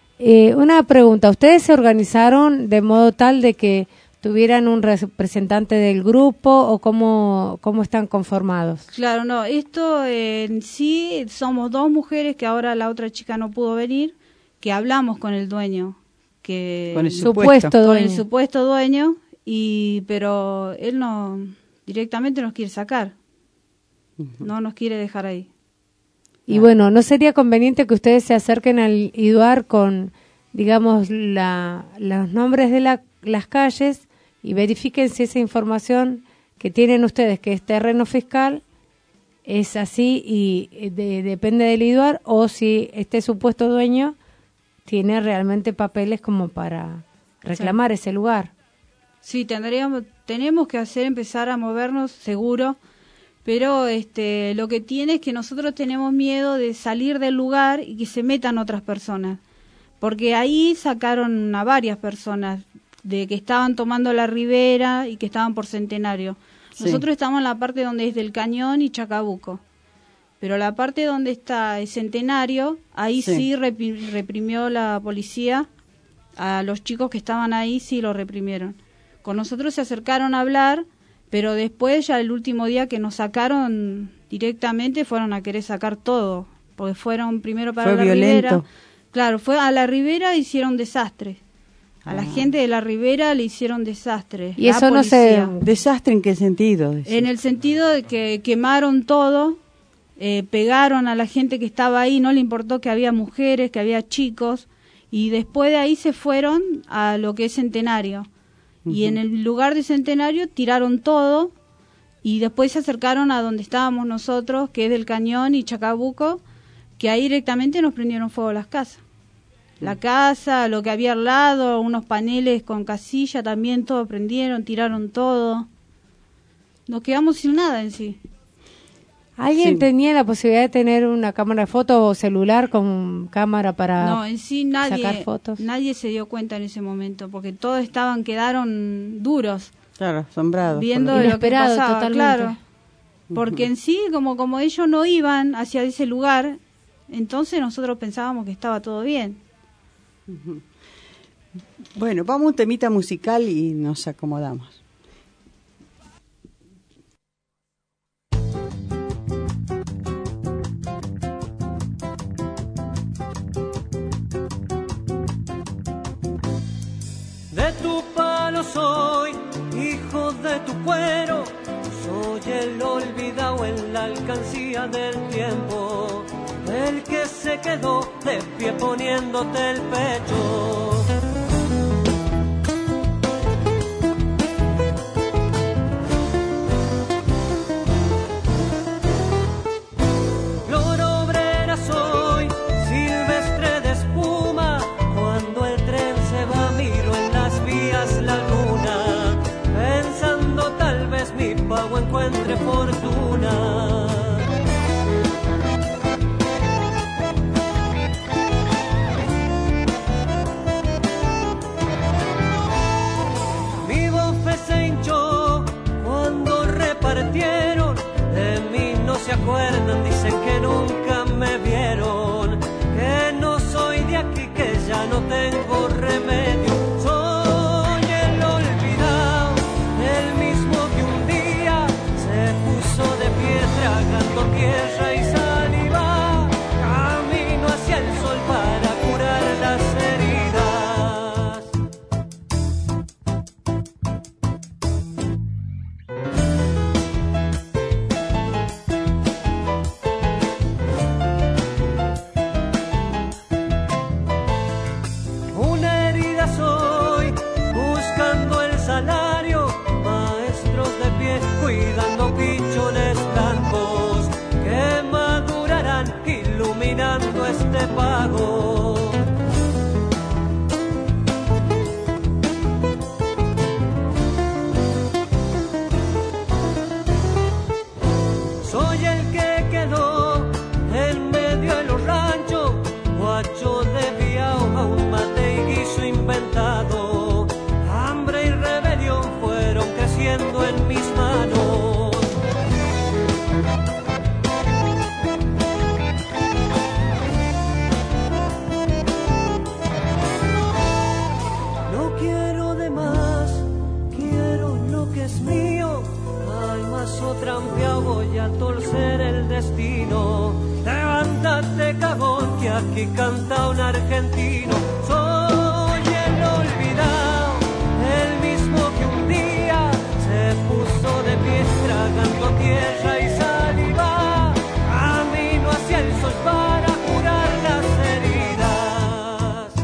Una pregunta, ¿ustedes se organizaron de modo tal de que tuvieran un representante del grupo o cómo están conformados? Claro, no, esto en sí somos 2 mujeres que ahora la otra chica no pudo venir, que hablamos con el dueño, con el supuesto dueño, pero él no directamente nos quiere sacar, no nos quiere dejar ahí. Y bueno, ¿no sería conveniente que ustedes se acerquen al IDUAR con, digamos, los nombres de las calles y verifiquen si esa información que tienen ustedes, que es terreno fiscal, es así y depende del IDUAR, o si este supuesto dueño tiene realmente papeles como para reclamar ese lugar? Sí, tenemos que empezar a movernos seguro. Pero lo que tiene es que nosotros tenemos miedo de salir del lugar y que se metan otras personas. Porque ahí sacaron a varias personas de que estaban tomando la ribera y que estaban por Centenario. Sí. Nosotros estamos en la parte donde es del Cañón y Chacabuco. Pero la parte donde está el Centenario, ahí sí reprimió la policía. A los chicos que estaban ahí sí lo reprimieron. Con nosotros se acercaron a hablar. Pero después, ya el último día que nos sacaron directamente, fueron a querer sacar todo. Porque fueron primero para la ribera. Claro, fue a la ribera, hicieron desastre. A la gente de la ribera le hicieron desastre. ¿Y eso no se...? ¿Desastre en qué sentido? En el sentido de que quemaron todo, pegaron a la gente que estaba ahí, no le importó que había mujeres, que había chicos. Y después de ahí se fueron a lo que es Centenario. Y en el lugar de Centenario tiraron todo y después se acercaron a donde estábamos nosotros, que es del Cañón y Chacabuco, que ahí directamente nos prendieron fuego a las casas. La casa, lo que había al lado, unos paneles con casilla también, todo prendieron, tiraron todo. Nos quedamos sin nada en sí. ¿Alguien tenía la posibilidad de tener una cámara de fotos o celular con cámara para No, en sí sacar fotos? Nadie se dio cuenta en ese momento, porque todos quedaron duros. Claro, asombrados. Viendo lo que pasaba, totalmente. Claro. Porque en sí, como ellos no iban hacia ese lugar, entonces nosotros pensábamos que estaba todo bien. Bueno, vamos a un temita musical y nos acomodamos. De tu palo soy, hijo de tu cuero, soy el olvidado en la alcancía del tiempo, el que se quedó de pie poniéndote el pecho. Flor obrera soy, silvestre de espuma, cuando el tren se va miro en las vías la luna, pensando tal pago encuentre fortuna. Mi bofe se hinchó cuando repartieron, de mí no se acuerdan, dicen que nunca me vieron, que no soy de aquí, que ya no tengo remedio. Soy el olvidado, el mismo que un día se puso de pie tragando tierra y saliva, camino hacia el sol para curar las heridas. Una herida soy, buscando el salario, maestros de pie, cuidando pichones blancos, que madurarán iluminando este pago. Soy el que quedó en medio de los ranchos, guacho de viao, aún mate y guiso inventado. Hambre y rebelión fueron creciendo en mis manos. No quiero de más, quiero lo que es mío. Ay, mazo trampeado, voy a torcer el destino. Levántate, cagón, que aquí canta un argentino. Soy el olvidado, el mismo que un día se puso de pie tragando tierra y saliva, camino hacia el sol para curar las heridas.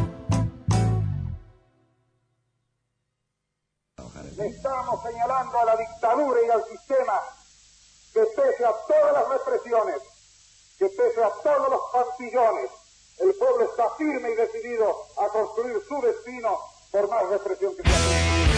Le estamos señalando a la dictadura y al sistema que pese a todas las represiones, que pese a todos los pantillones, el pueblo está firme y decidido a construir su destino por más represión que sea.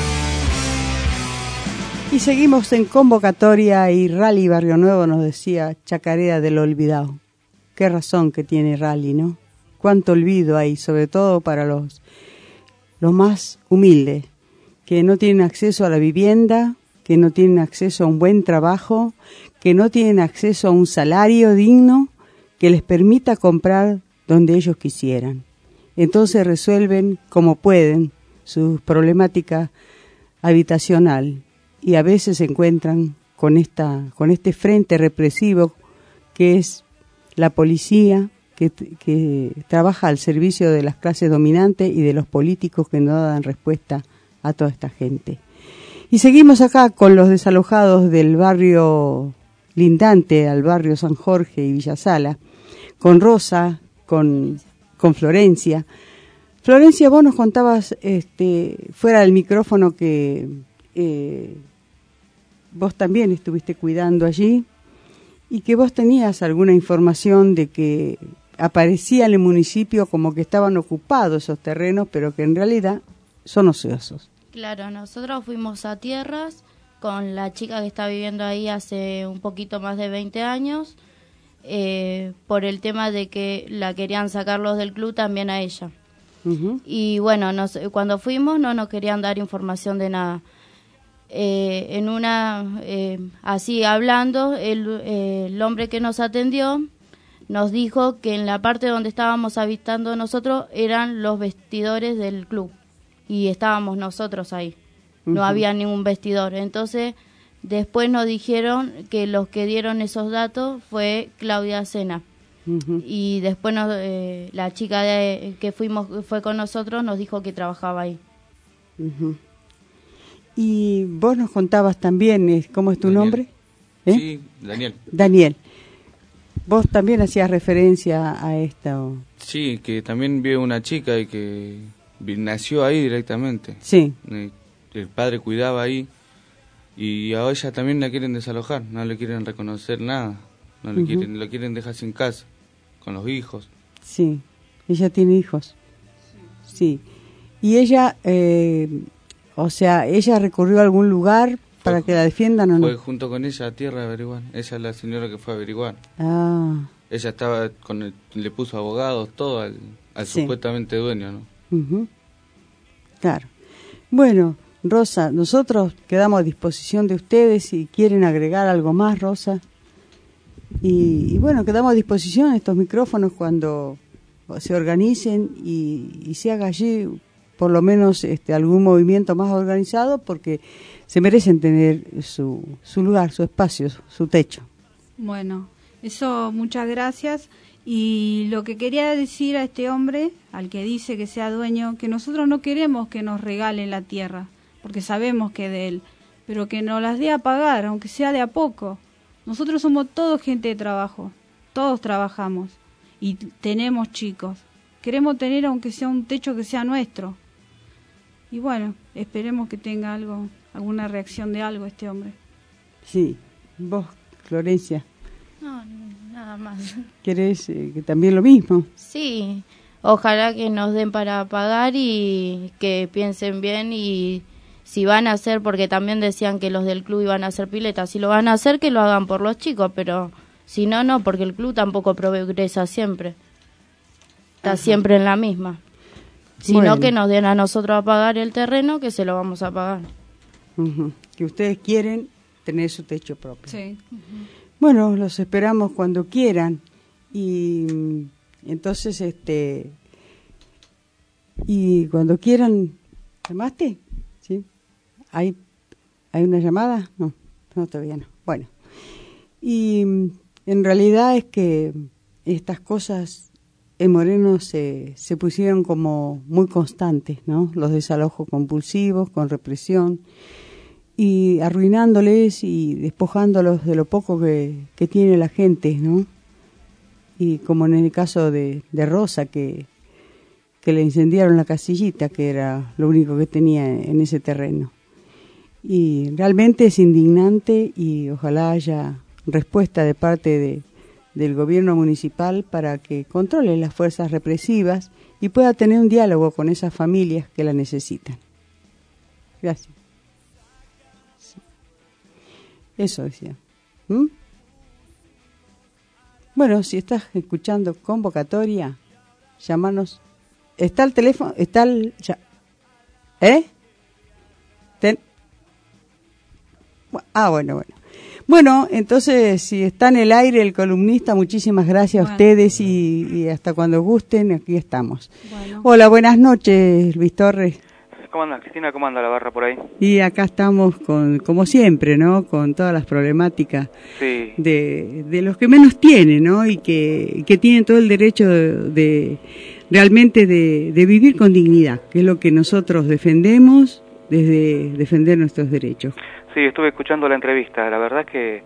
Y seguimos en convocatoria y Rally Barrio Nuevo nos decía Chacarera del Olvidado. Qué razón que tiene Rally, ¿no? Cuánto olvido hay, sobre todo para los más humildes, que no tienen acceso a la vivienda, que no tienen acceso a un buen trabajo, que no tienen acceso a un salario digno que les permita comprar donde ellos quisieran. Entonces resuelven como pueden su problemática habitacional y a veces se encuentran con este frente represivo que es la policía que trabaja al servicio de las clases dominantes y de los políticos que no dan respuesta a toda esta gente. Y seguimos acá con los desalojados del barrio lindante al barrio San Jorge y Villasala, con Rosa, con Florencia. Florencia, vos nos contabas fuera del micrófono que vos también estuviste cuidando allí y que vos tenías alguna información de que aparecía en el municipio como que estaban ocupados esos terrenos, pero que en realidad son ociosos. Claro, nosotros fuimos a tierras con la chica que está viviendo ahí hace un poquito más de 20 años, por el tema de que la querían sacarlos del club también a ella. Uh-huh. Y bueno, cuando fuimos no nos querían dar información de nada. Así hablando, el hombre que nos atendió nos dijo que en la parte donde estábamos habitando nosotros eran los vestidores del club. Y estábamos nosotros ahí, no había ningún vestidor. Entonces, después nos dijeron que los que dieron esos datos fue Claudia Sena. Y después la chica que fue con nosotros nos dijo que trabajaba ahí. Y vos nos contabas también, ¿cómo es tu nombre? Sí, Daniel. Daniel. Vos también hacías referencia a esto. Sí, que también vi una chica y que nació ahí directamente. Sí. El padre cuidaba ahí y a ella también la quieren desalojar, no le quieren reconocer nada, no le la quieren dejar sin casa, con los hijos. Sí, ella tiene hijos. Sí. Y ella, ella recurrió a algún lugar para que la defiendan o no? Fue junto con ella a tierra a averiguar. Ella es la señora que fue a averiguar. Ah. Ella estaba le puso abogados, todo al Sí. supuestamente dueño, ¿no? Ujú. Claro. Bueno, Rosa, nosotros quedamos a disposición de ustedes si quieren agregar algo más, Rosa. Y bueno, quedamos a disposición estos micrófonos cuando se organicen y se haga allí por lo menos algún movimiento más organizado, porque se merecen tener su lugar, su espacio, su techo. Bueno, eso, muchas gracias. Y lo que quería decir a este hombre, al que dice que sea dueño, que nosotros no queremos que nos regale la tierra, porque sabemos que es de él, pero que nos las dé a pagar, aunque sea de a poco. Nosotros somos todos gente de trabajo, todos trabajamos y tenemos chicos. Queremos tener aunque sea un techo que sea nuestro. Y bueno, esperemos que tenga alguna reacción de algo este hombre. Sí, vos, Florencia. No, nada más. ¿Querés que también lo mismo? Sí, ojalá que nos den para pagar y que piensen bien, y si van a hacer, porque también decían que los del club iban a hacer piletas, si lo van a hacer que lo hagan por los chicos, pero si no, no, porque el club tampoco progresa siempre. Está siempre en la misma. Sino que nos den a nosotros a pagar el terreno, que se lo vamos a pagar. Que ustedes quieren tener su techo propio. Sí. Bueno, los esperamos cuando quieran. Y entonces, y cuando quieran, ¿llamaste? ¿Sí? ¿Hay una llamada? No, todavía no. Bueno, y en realidad es que estas cosas en Moreno se pusieron como muy constantes, ¿no? Los desalojos compulsivos, con represión, y arruinándoles y despojándolos de lo poco que tiene la gente, ¿no? Y como en el caso de Rosa, que le incendiaron la casillita, que era lo único que tenía en ese terreno. Y realmente es indignante, y ojalá haya respuesta de parte del gobierno municipal para que controle las fuerzas represivas y pueda tener un diálogo con esas familias que la necesitan. Gracias. Sí. Eso decía. Bueno, si estás escuchando convocatoria, llámanos. ¿Está el teléfono? ¿Está el...? Bueno. Bueno, entonces, si está en el aire el columnista, muchísimas gracias a ustedes y hasta cuando gusten, aquí estamos. Bueno. Hola, buenas noches, Luis Torres. ¿Cómo anda, Cristina? ¿Cómo anda la barra por ahí? Y acá estamos como siempre, ¿no? Con todas las problemáticas de los que menos tienen, ¿no? Y que tienen todo el derecho realmente de vivir con dignidad, que es lo que nosotros defendemos desde defender nuestros derechos. Sí, estuve escuchando la entrevista, la verdad que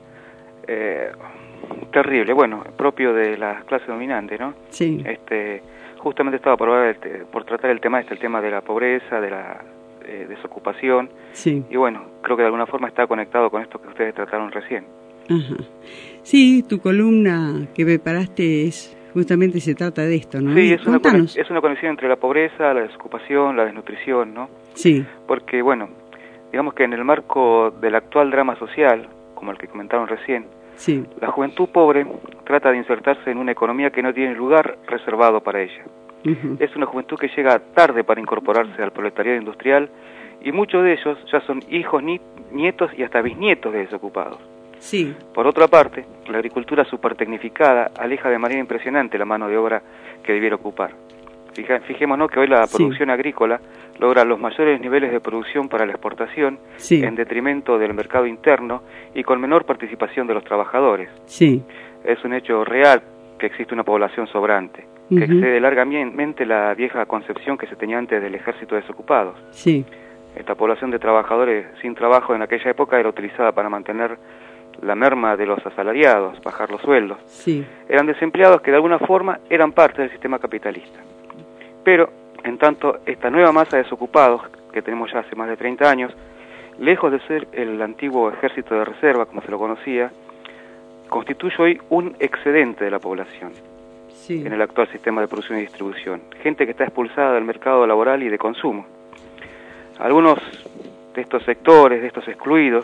terrible, bueno, propio de la clase dominante, ¿no? Sí. Justamente estaba por tratar el tema de la pobreza, de la desocupación, sí. Y bueno, creo que de alguna forma está conectado con esto que ustedes trataron recién. Ajá. Sí, tu columna que preparaste justamente se trata de esto, ¿no? Sí, es una conexión entre la pobreza, la desocupación, la desnutrición, ¿no? Sí. Porque, bueno, digamos que en el marco del actual drama social, como el que comentaron recién, sí. La juventud pobre trata de insertarse en una economía que no tiene lugar reservado para ella. Es una juventud que llega tarde para incorporarse al proletariado industrial, y muchos de ellos ya son hijos, nietos y hasta bisnietos de desocupados. Sí. Por otra parte, la agricultura supertecnificada aleja de manera impresionante la mano de obra que debiera ocupar. Fijémonos que hoy la producción agrícola logra los mayores niveles de producción para la exportación, en detrimento del mercado interno y con menor participación de los trabajadores. Sí. Es un hecho real que existe una población sobrante, que excede largamente la vieja concepción que se tenía antes del ejército de desocupados. Sí. Esta población de trabajadores sin trabajo en aquella época era utilizada para mantener la merma de los asalariados, bajar los sueldos. Sí. Eran desempleados que de alguna forma eran parte del sistema capitalista. Pero, en tanto, esta nueva masa de desocupados, que tenemos ya hace más de 30 años, lejos de ser el antiguo ejército de reserva, como se lo conocía, constituye hoy un excedente de la población en el actual sistema de producción y distribución. Gente que está expulsada del mercado laboral y de consumo. Algunos de estos sectores, de estos excluidos,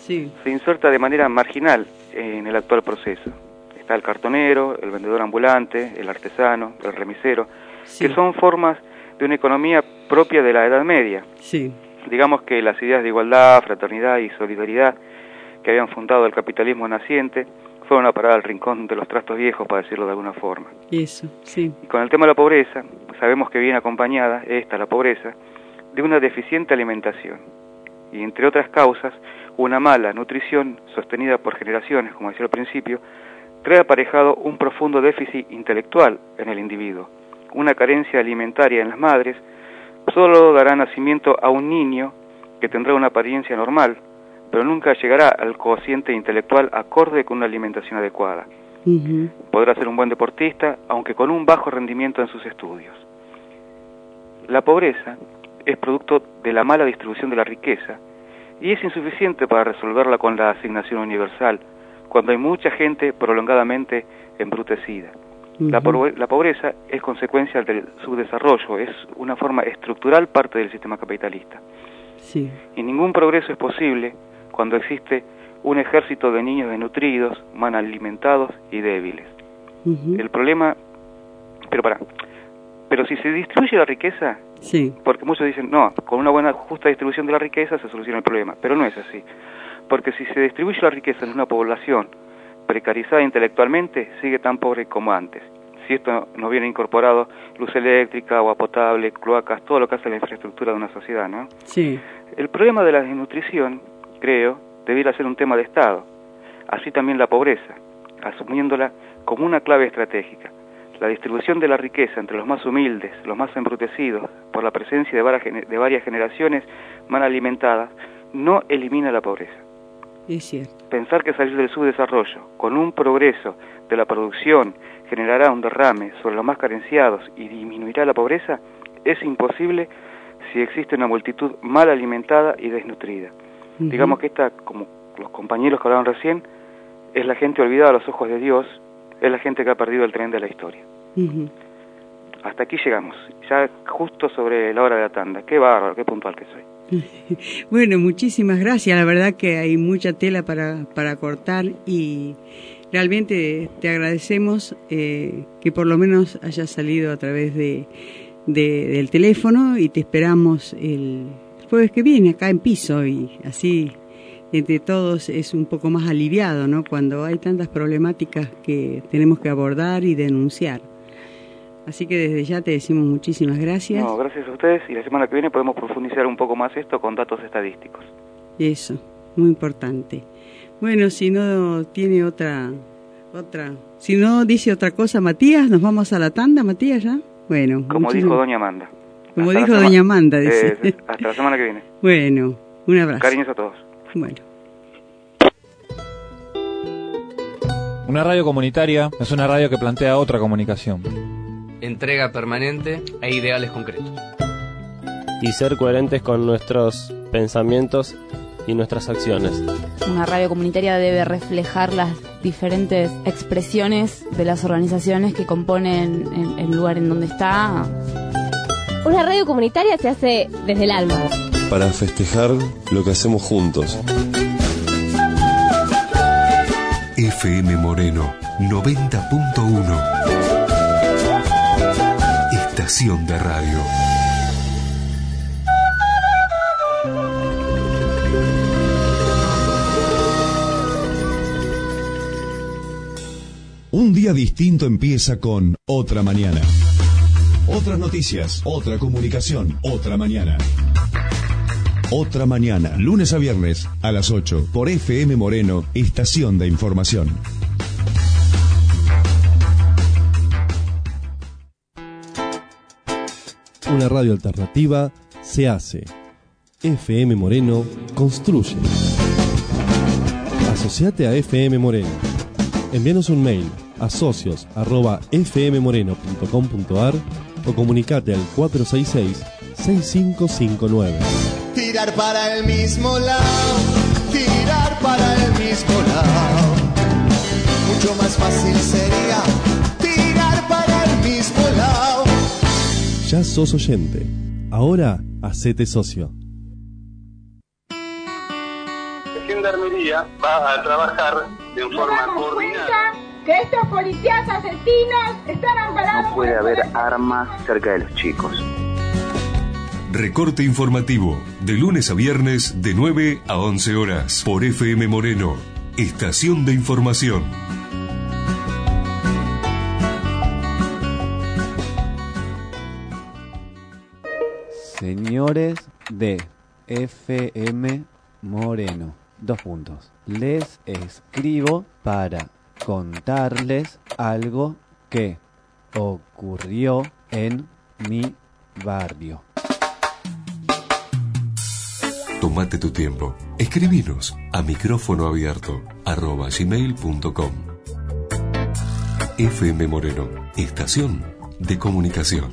se inserta de manera marginal en el actual proceso. Está el cartonero, el vendedor ambulante, el artesano, el remisero, que son formas de una economía propia de la Edad Media. Digamos que las ideas de igualdad, fraternidad y solidaridad que habían fundado el capitalismo naciente fueron a parar al rincón de los trastos viejos, para decirlo de alguna forma. Y con el tema de la pobreza, sabemos que viene acompañada, la pobreza, de una deficiente alimentación. Y entre otras causas, una mala nutrición sostenida por generaciones, como decía al principio, trae aparejado un profundo déficit intelectual en el individuo. Una carencia alimentaria en las madres solo dará nacimiento a un niño que tendrá una apariencia normal, pero nunca llegará al cociente intelectual acorde con una alimentación adecuada. Podrá ser un buen deportista, aunque con un bajo rendimiento en sus estudios. La pobreza es producto de la mala distribución de la riqueza y es insuficiente para resolverla con la asignación universal, cuando hay mucha gente prolongadamente embrutecida. La pobreza es consecuencia del subdesarrollo, es una forma estructural parte del sistema capitalista. Y ningún progreso es posible cuando existe un ejército de niños desnutridos, mal alimentados y débiles. El problema... Pero si se distribuye la riqueza, porque muchos dicen, no, con una buena justa distribución de la riqueza se soluciona el problema, pero no es así. Porque si se distribuye la riqueza en una población precarizada intelectualmente, sigue tan pobre como antes. Si esto no viene incorporado, luz eléctrica, agua potable, cloacas, todo lo que hace la infraestructura de una sociedad, ¿no? El problema de la desnutrición, creo, debiera ser un tema de Estado. Así también la pobreza, asumiéndola como una clave estratégica. La distribución de la riqueza entre los más humildes, los más embrutecidos, por la presencia de varias generaciones mal alimentadas, no elimina la pobreza. Es cierto. Pensar que salir del subdesarrollo con un progreso de la producción generará un derrame sobre los más carenciados y disminuirá la pobreza es imposible si existe una multitud mal alimentada y desnutrida. Digamos que esta, como los compañeros que hablaron recién, es la gente olvidada a los ojos de Dios, es la gente que ha perdido el tren de la historia. Hasta aquí llegamos, ya justo sobre la hora de la tanda. Qué bárbaro, qué puntual que soy. Bueno, muchísimas gracias. La verdad que hay mucha tela para cortar y realmente te agradecemos que por lo menos hayas salido a través del teléfono y te esperamos el jueves que viene acá en piso y así entre todos es un poco más aliviado, ¿no? Cuando hay tantas problemáticas que tenemos que abordar y denunciar. Así que desde ya te decimos muchísimas gracias. No, gracias a ustedes y la semana que viene podemos profundizar un poco más esto con datos estadísticos. Eso, muy importante. Bueno, si no tiene si no dice otra cosa Matías, nos vamos a la tanda, Matías, ¿ya? Bueno. Como dijo doña Amanda. Como dijo doña Amanda, dice. Hasta la semana que viene. Bueno, un abrazo. Cariños a todos. Bueno. Una radio comunitaria es una radio que plantea otra comunicación. Entrega permanente e ideales concretos. Y ser coherentes con nuestros pensamientos y nuestras acciones. Una radio comunitaria debe reflejar las diferentes expresiones de las organizaciones que componen el lugar en donde está. Una radio comunitaria se hace desde el alma. Para festejar lo que hacemos juntos. FM Moreno 90.1. Estación de radio. Un día distinto empieza con Otra Mañana. Otras noticias, otra comunicación, otra mañana. Otra Mañana, lunes a viernes a las 8 por FM Moreno, Estación de Información. Una radio alternativa se hace. FM Moreno construye. Asociate a FM Moreno. Envíanos un mail a socios@fmmoreno.com.ar o comunicate al 466-6559. Tirar para el mismo lado, tirar para el mismo lado. Mucho más fácil sería tirar para el mismo lado. Ya sos oyente. Ahora hacete socio. Defienda Gendarmería va a trabajar de forma coordinada. Que estos policías asesinos están amparados. No puede haber armas cerca de los chicos. Recorte informativo, de lunes a viernes de 9 a 11 horas, por FM Moreno, Estación de Información. Señores de FM Moreno, 2 puntos. Les escribo para contarles algo que ocurrió en mi barrio. Tómate tu tiempo. Escribinos a micrófonoabierto@gmail.com. FM Moreno, Estación de Comunicación.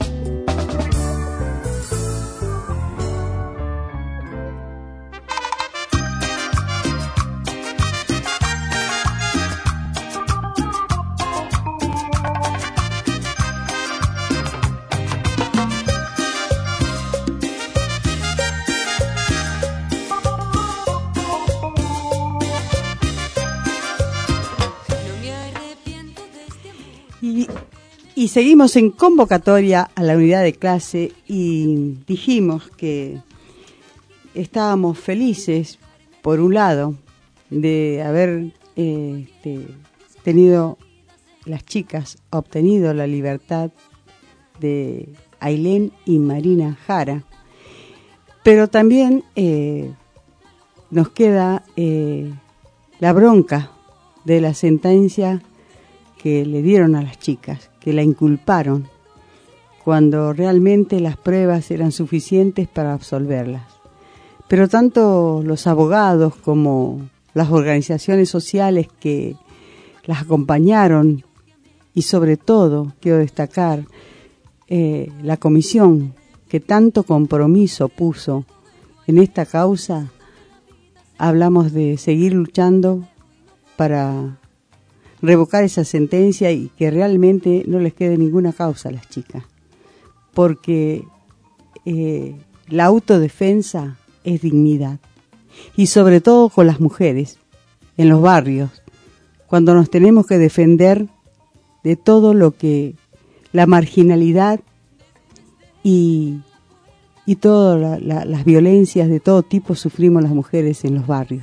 Y seguimos en convocatoria a la unidad de clase y dijimos que estábamos felices, por un lado, de haber tenido las chicas, obtenido la libertad de Ailén y Marina Jara, pero también nos queda la bronca de la sentencia que le dieron a las chicas, que la inculparon, cuando realmente las pruebas eran suficientes para absolverlas. Pero tanto los abogados como las organizaciones sociales que las acompañaron, y sobre todo, quiero destacar, la comisión que tanto compromiso puso en esta causa, hablamos de seguir luchando para revocar esa sentencia y que realmente no les quede ninguna causa a las chicas, porque la autodefensa es dignidad, y sobre todo con las mujeres en los barrios, cuando nos tenemos que defender de todo lo que la marginalidad y todas las violencias de todo tipo sufrimos las mujeres en los barrios.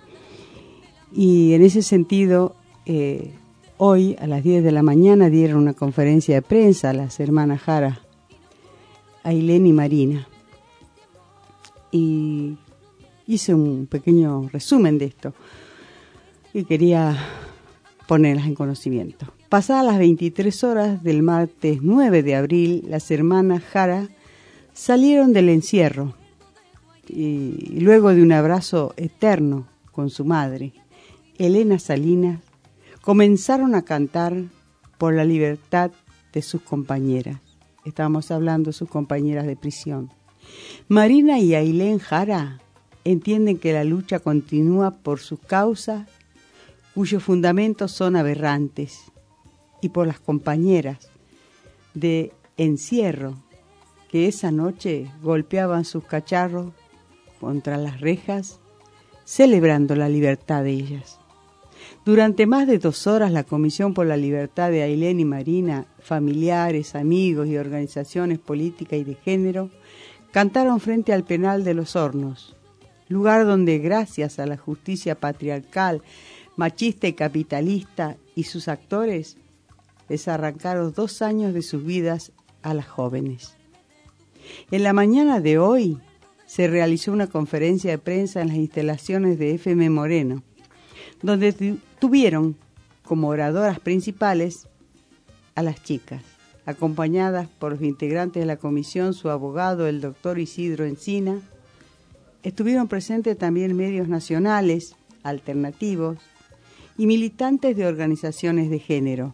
Y en ese sentido, hoy a las 10 de la mañana dieron una conferencia de prensa a las hermanas Jara, Ailén y Marina, y hice un pequeño resumen de esto y quería ponerlas en conocimiento. Pasadas las 23 horas del martes 9 de abril, las hermanas Jara salieron del encierro y luego de un abrazo eterno con su madre, Elena Salinas, comenzaron a cantar por la libertad de sus compañeras. Estamos hablando de sus compañeras de prisión. Marina y Ailén Jara entienden que la lucha continúa por sus causas, cuyos fundamentos son aberrantes, y por las compañeras de encierro que esa noche golpeaban sus cacharros contra las rejas, celebrando la libertad de ellas. Durante más de 2 horas, la Comisión por la Libertad de Ailén y Marina, familiares, amigos y organizaciones políticas y de género, cantaron frente al penal de Los Hornos, lugar donde, gracias a la justicia patriarcal, machista y capitalista y sus actores, les arrancaron 2 años de sus vidas a las jóvenes. En la mañana de hoy se realizó una conferencia de prensa en las instalaciones de FM Moreno, donde tuvieron como oradoras principales a las chicas, acompañadas por los integrantes de la comisión, su abogado, el doctor Isidro Encina. Estuvieron presentes también medios nacionales, alternativos y militantes de organizaciones de género.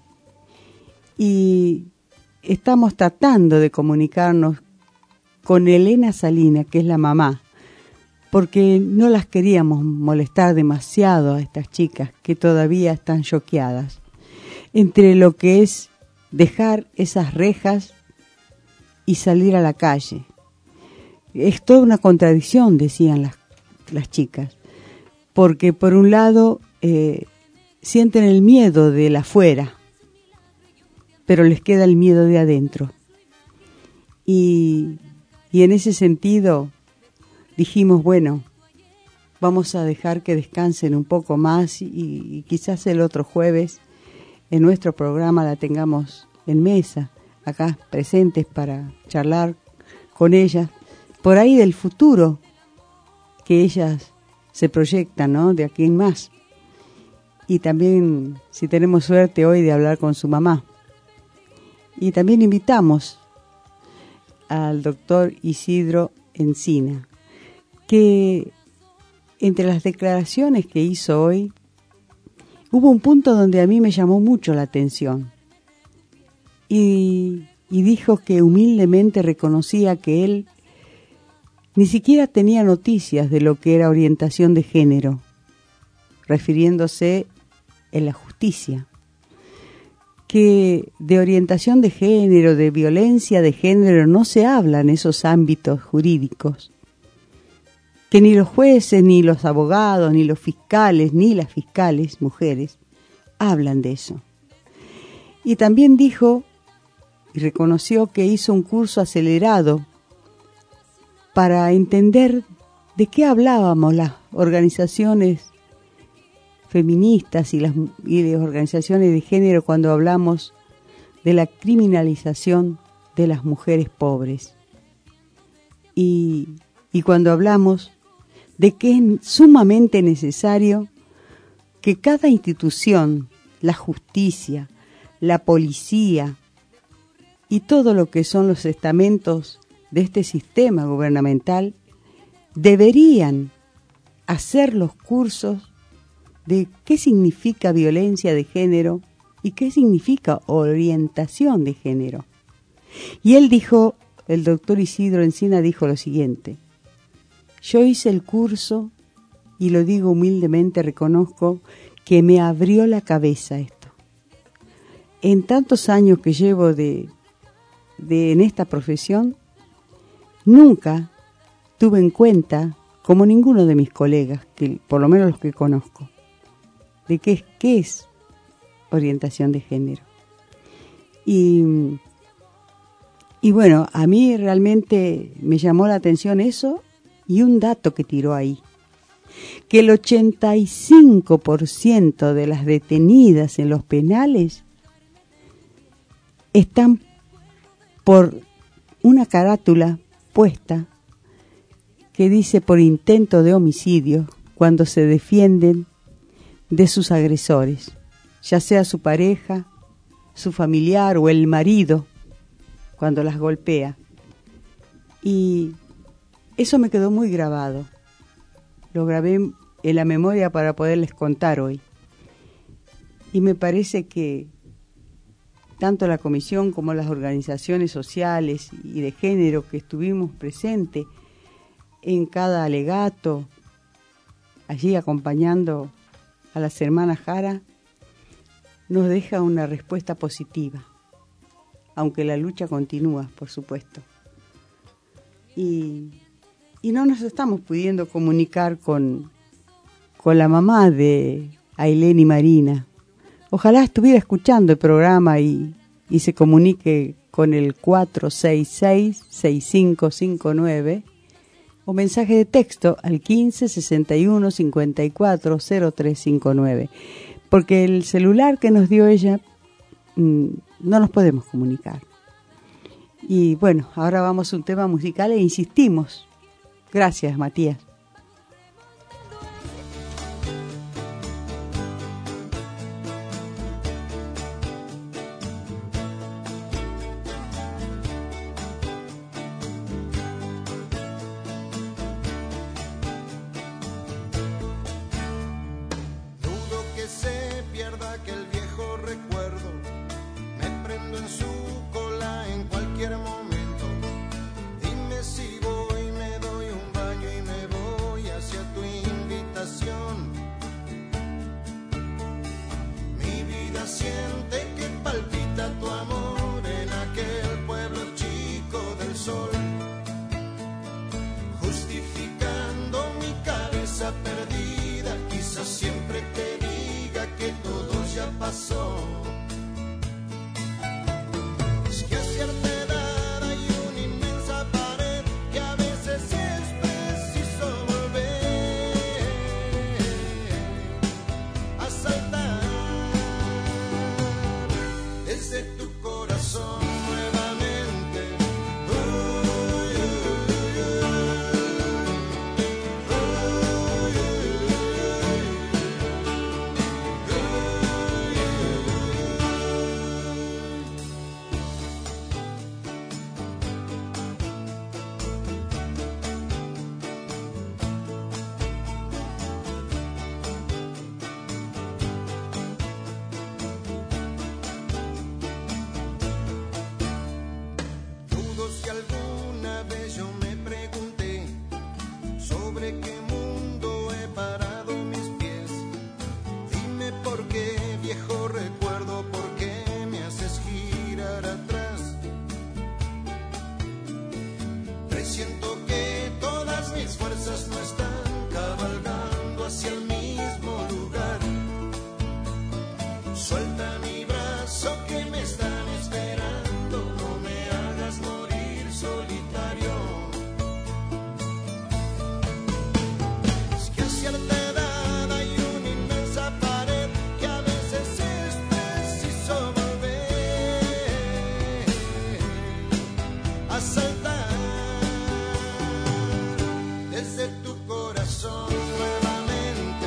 Y estamos tratando de comunicarnos con Elena Salinas, que es la mamá, porque no las queríamos molestar demasiado a estas chicas que todavía están choqueadas entre lo que es dejar esas rejas y salir a la calle. Es toda una contradicción, decían las chicas, porque por un lado sienten el miedo del afuera, pero les queda el miedo de adentro. Y en ese sentido dijimos, bueno, vamos a dejar que descansen un poco más y quizás el otro jueves en nuestro programa la tengamos en mesa, acá presentes para charlar con ellas, por ahí del futuro que ellas se proyectan, ¿no? De aquí en más. Y también, si tenemos suerte hoy, de hablar con su mamá. Y también invitamos al doctor Isidro Encina, que entre las declaraciones que hizo hoy, hubo un punto donde a mí me llamó mucho la atención. Y dijo que humildemente reconocía que él ni siquiera tenía noticias de lo que era orientación de género, refiriéndose en la justicia, que de orientación de género, de violencia de género, no se habla en esos ámbitos jurídicos, que ni los jueces, ni los abogados, ni los fiscales, ni las fiscales, mujeres, hablan de eso. Y también dijo y reconoció que hizo un curso acelerado para entender de qué hablábamos las organizaciones feministas y las organizaciones de género cuando hablamos de la criminalización de las mujeres pobres. Y cuando hablamos de que es sumamente necesario que cada institución, la justicia, la policía y todo lo que son los estamentos de este sistema gubernamental deberían hacer los cursos de qué significa violencia de género y qué significa orientación de género. Y él dijo, el doctor Isidro Encina dijo lo siguiente: yo hice el curso y lo digo humildemente, reconozco que me abrió la cabeza esto. En tantos años que llevo en esta profesión, nunca tuve en cuenta, como ninguno de mis colegas, que por lo menos los que conozco, de qué es orientación de género. Y bueno, a mí realmente me llamó la atención eso y un dato que tiró ahí, que el 85% de las detenidas en los penales están por una carátula puesta que dice por intento de homicidio cuando se defienden de sus agresores, ya sea su pareja, su familiar o el marido, cuando las golpea. Y eso me quedó muy grabado. Lo grabé en la memoria para poderles contar hoy. Y me parece que tanto la comisión como las organizaciones sociales y de género que estuvimos presentes en cada alegato, allí acompañando a las hermanas Jara, nos deja una respuesta positiva, aunque la lucha continúa, por supuesto. Y no nos estamos pudiendo comunicar con la mamá de Ailén y Marina. Ojalá estuviera escuchando el programa y se comunique con el 466-6559 o mensaje de texto al 1561-540359, porque el celular que nos dio ella no nos podemos comunicar. Y bueno, ahora vamos a un tema musical e insistimos. Gracias, Matías. Justificando mi cabeza perdida ya pasó. Es que a cierta edad hay una inmensa pared que a veces es preciso volver a saltar desde tu corazón nuevamente. Dudo si alguna vez yo me pregunté sobre qué mundo he parado mis pies. Dime por qué, viejo recuerdo, por qué me haces girar atrás. Presiento que todas mis fuerzas no están cabalgando hacia el mismo lugar. Suelta mi brazo que me están esperando, no me hagas morir solitario. Es que a cierta edad hay una inmensa pared que a veces es preciso volver a saltar desde tu corazón nuevamente.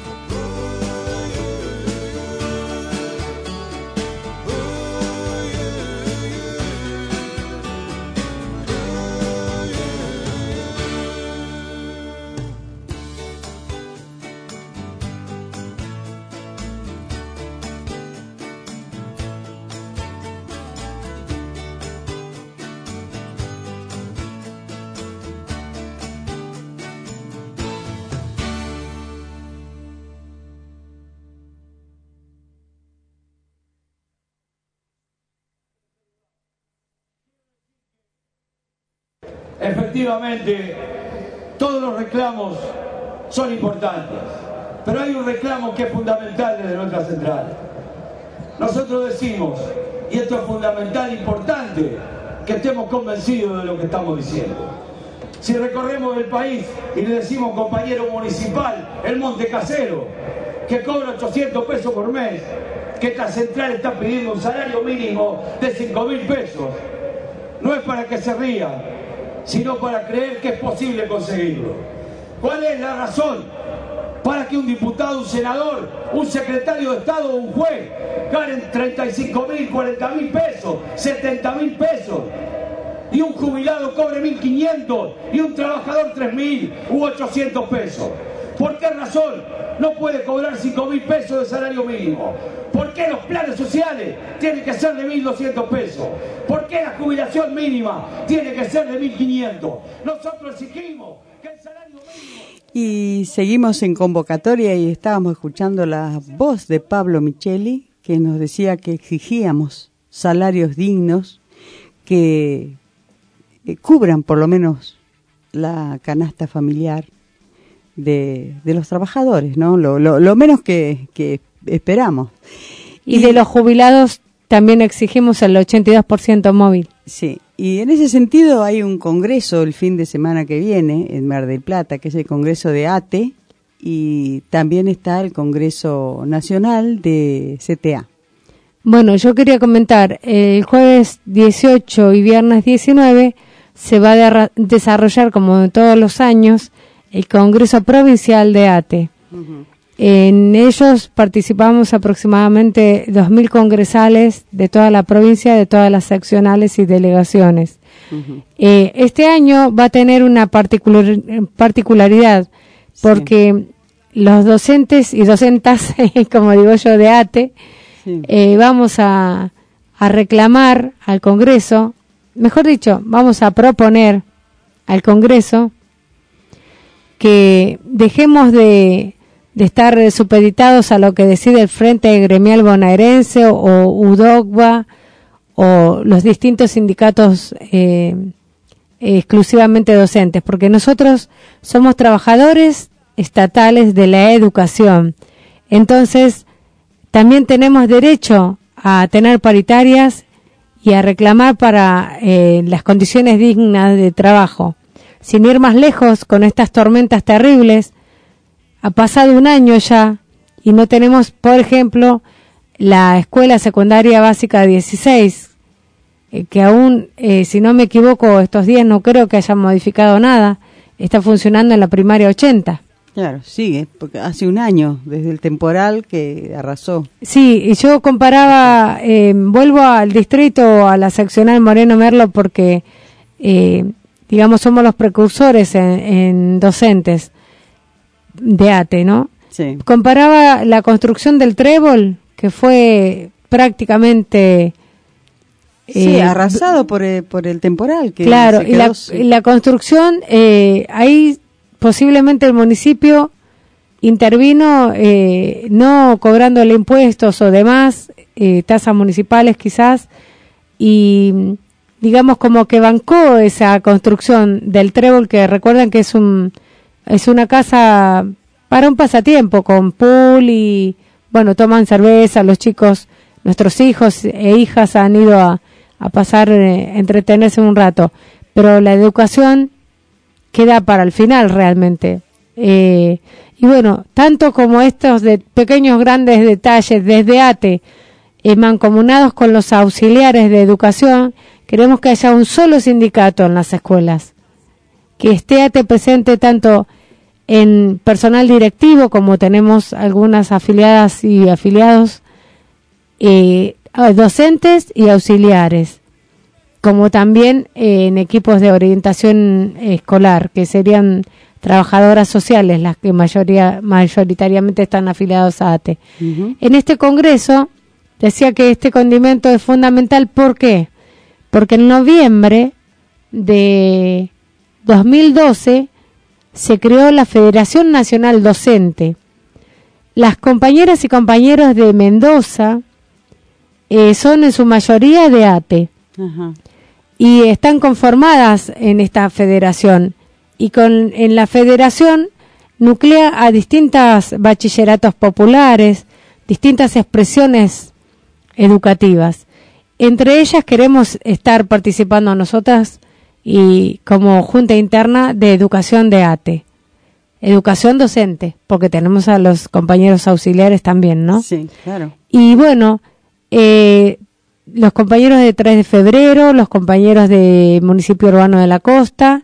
Efectivamente, todos los reclamos son importantes, pero hay un reclamo que es fundamental desde nuestra central. Nosotros decimos, y esto es fundamental e importante, que estemos convencidos de lo que estamos diciendo. Si recorremos el país y le decimos a un compañero municipal, el Monte Casero, que cobra 800 pesos por mes, que esta central está pidiendo un salario mínimo de 5.000 pesos, no es para que se rían, sino para creer que es posible conseguirlo. ¿Cuál es la razón para que un diputado, un senador, un secretario de Estado o un juez ganen 35.000, 40.000 pesos, 70.000 pesos, y un jubilado cobre 1.500 y un trabajador 3.000 u 800 pesos? ¿Por qué razón no puede cobrar 5.000 pesos de salario mínimo? ¿Por qué los planes sociales tienen que ser de 1.200 pesos? ¿Por qué la jubilación mínima tiene que ser de 1.500? Nosotros exigimos que el salario mínimo... Y seguimos en convocatoria y estábamos escuchando la voz de Pablo Micheli, que nos decía que exigíamos salarios dignos que cubran por lo menos la canasta familiar de los trabajadores, ¿no? Lo menos que esperamos. Y de los jubilados también exigimos el 82% móvil. Sí, y en ese sentido hay un congreso el fin de semana que viene en Mar del Plata, que es el congreso de ATE, y también está el congreso nacional de CTA. Bueno, yo quería comentar, el jueves 18 y viernes 19 se va a desarrollar, como todos los años, el congreso provincial de ATE. Uh-huh. En ellos participamos aproximadamente 2.000 congresales de toda la provincia, de todas las seccionales y delegaciones. Uh-huh. Este año va a tener una particularidad, porque los docentes y docentas, como digo yo, de ATE, vamos a reclamar al Congreso, mejor dicho, vamos a proponer al Congreso que dejemos de estar supeditados a lo que decide el Frente Gremial Bonaerense o UDOCBA o los distintos sindicatos exclusivamente docentes, porque nosotros somos trabajadores estatales de la educación. Entonces, También tenemos derecho a tener paritarias y a reclamar para las condiciones dignas de trabajo. Sin ir más lejos, con estas tormentas terribles, ha pasado un año ya y no tenemos, por ejemplo, la Escuela Secundaria Básica 16, que aún, si no me equivoco, estos días no creo que haya modificado nada, está funcionando en la primaria 80. Claro, sigue, porque hace un año, desde el temporal que arrasó. Sí, y yo comparaba, vuelvo al distrito, a la seccional Moreno Merlo, porque, digamos, somos los precursores en docentes de ATE, ¿no? Sí. Comparaba la construcción del trébol, que fue prácticamente... Sí, arrasado por el temporal. Que claro, se quedó y la construcción, ahí posiblemente el municipio intervino no cobrándole impuestos o demás, tasas municipales quizás, y digamos como que bancó esa construcción del trébol, que recuerdan que es una casa para un pasatiempo, con pool y, bueno, toman cerveza, los chicos, nuestros hijos e hijas han ido a pasar, entretenerse un rato, pero la educación queda para el final realmente. Y bueno, tanto como estos de pequeños grandes detalles desde ATE, mancomunados con los auxiliares de educación, queremos que haya un solo sindicato en las escuelas, que esté ATE presente tanto en personal directivo, como tenemos algunas afiliadas y afiliados, docentes y auxiliares, como también en equipos de orientación escolar, que serían trabajadoras sociales las que mayoritariamente están afiliados a ATE. Uh-huh. En este congreso decía que este condimento es fundamental. ¿Por qué? Porque en noviembre de 2012 se creó la Federación Nacional Docente. Las compañeras y compañeros de Mendoza son en su mayoría de ATE. Uh-huh. Y están conformadas en esta federación, y en la federación nuclea a distintas bachilleratos populares, distintas expresiones educativas. Entre ellas queremos estar participando nosotras y como junta interna de educación de ATE, educación docente, porque tenemos a los compañeros auxiliares también, ¿no? Sí, claro. Y bueno, los compañeros de 3 de febrero, los compañeros de Municipio Urbano de la Costa,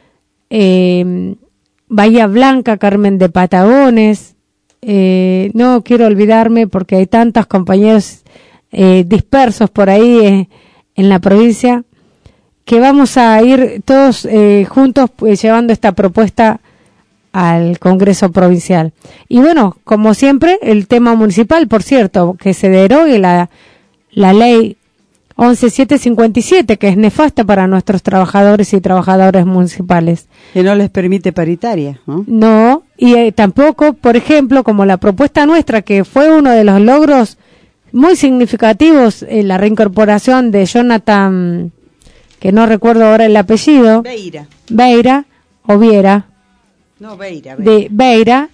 Bahía Blanca, Carmen de Patagones, no quiero olvidarme porque hay tantos compañeros dispersos por ahí en la provincia, que vamos a ir todos juntos llevando esta propuesta al Congreso Provincial. Y bueno, como siempre, el tema municipal, por cierto, que se derogue la ley 11757, que es nefasta para nuestros trabajadores y trabajadoras municipales. Que no les permite paritaria, ¿no? No, y tampoco, por ejemplo, como la propuesta nuestra, que fue uno de los logros muy significativos, la reincorporación de Jonathan, que no recuerdo ahora el apellido. Beira, o Viera. No, Beira. De Beira,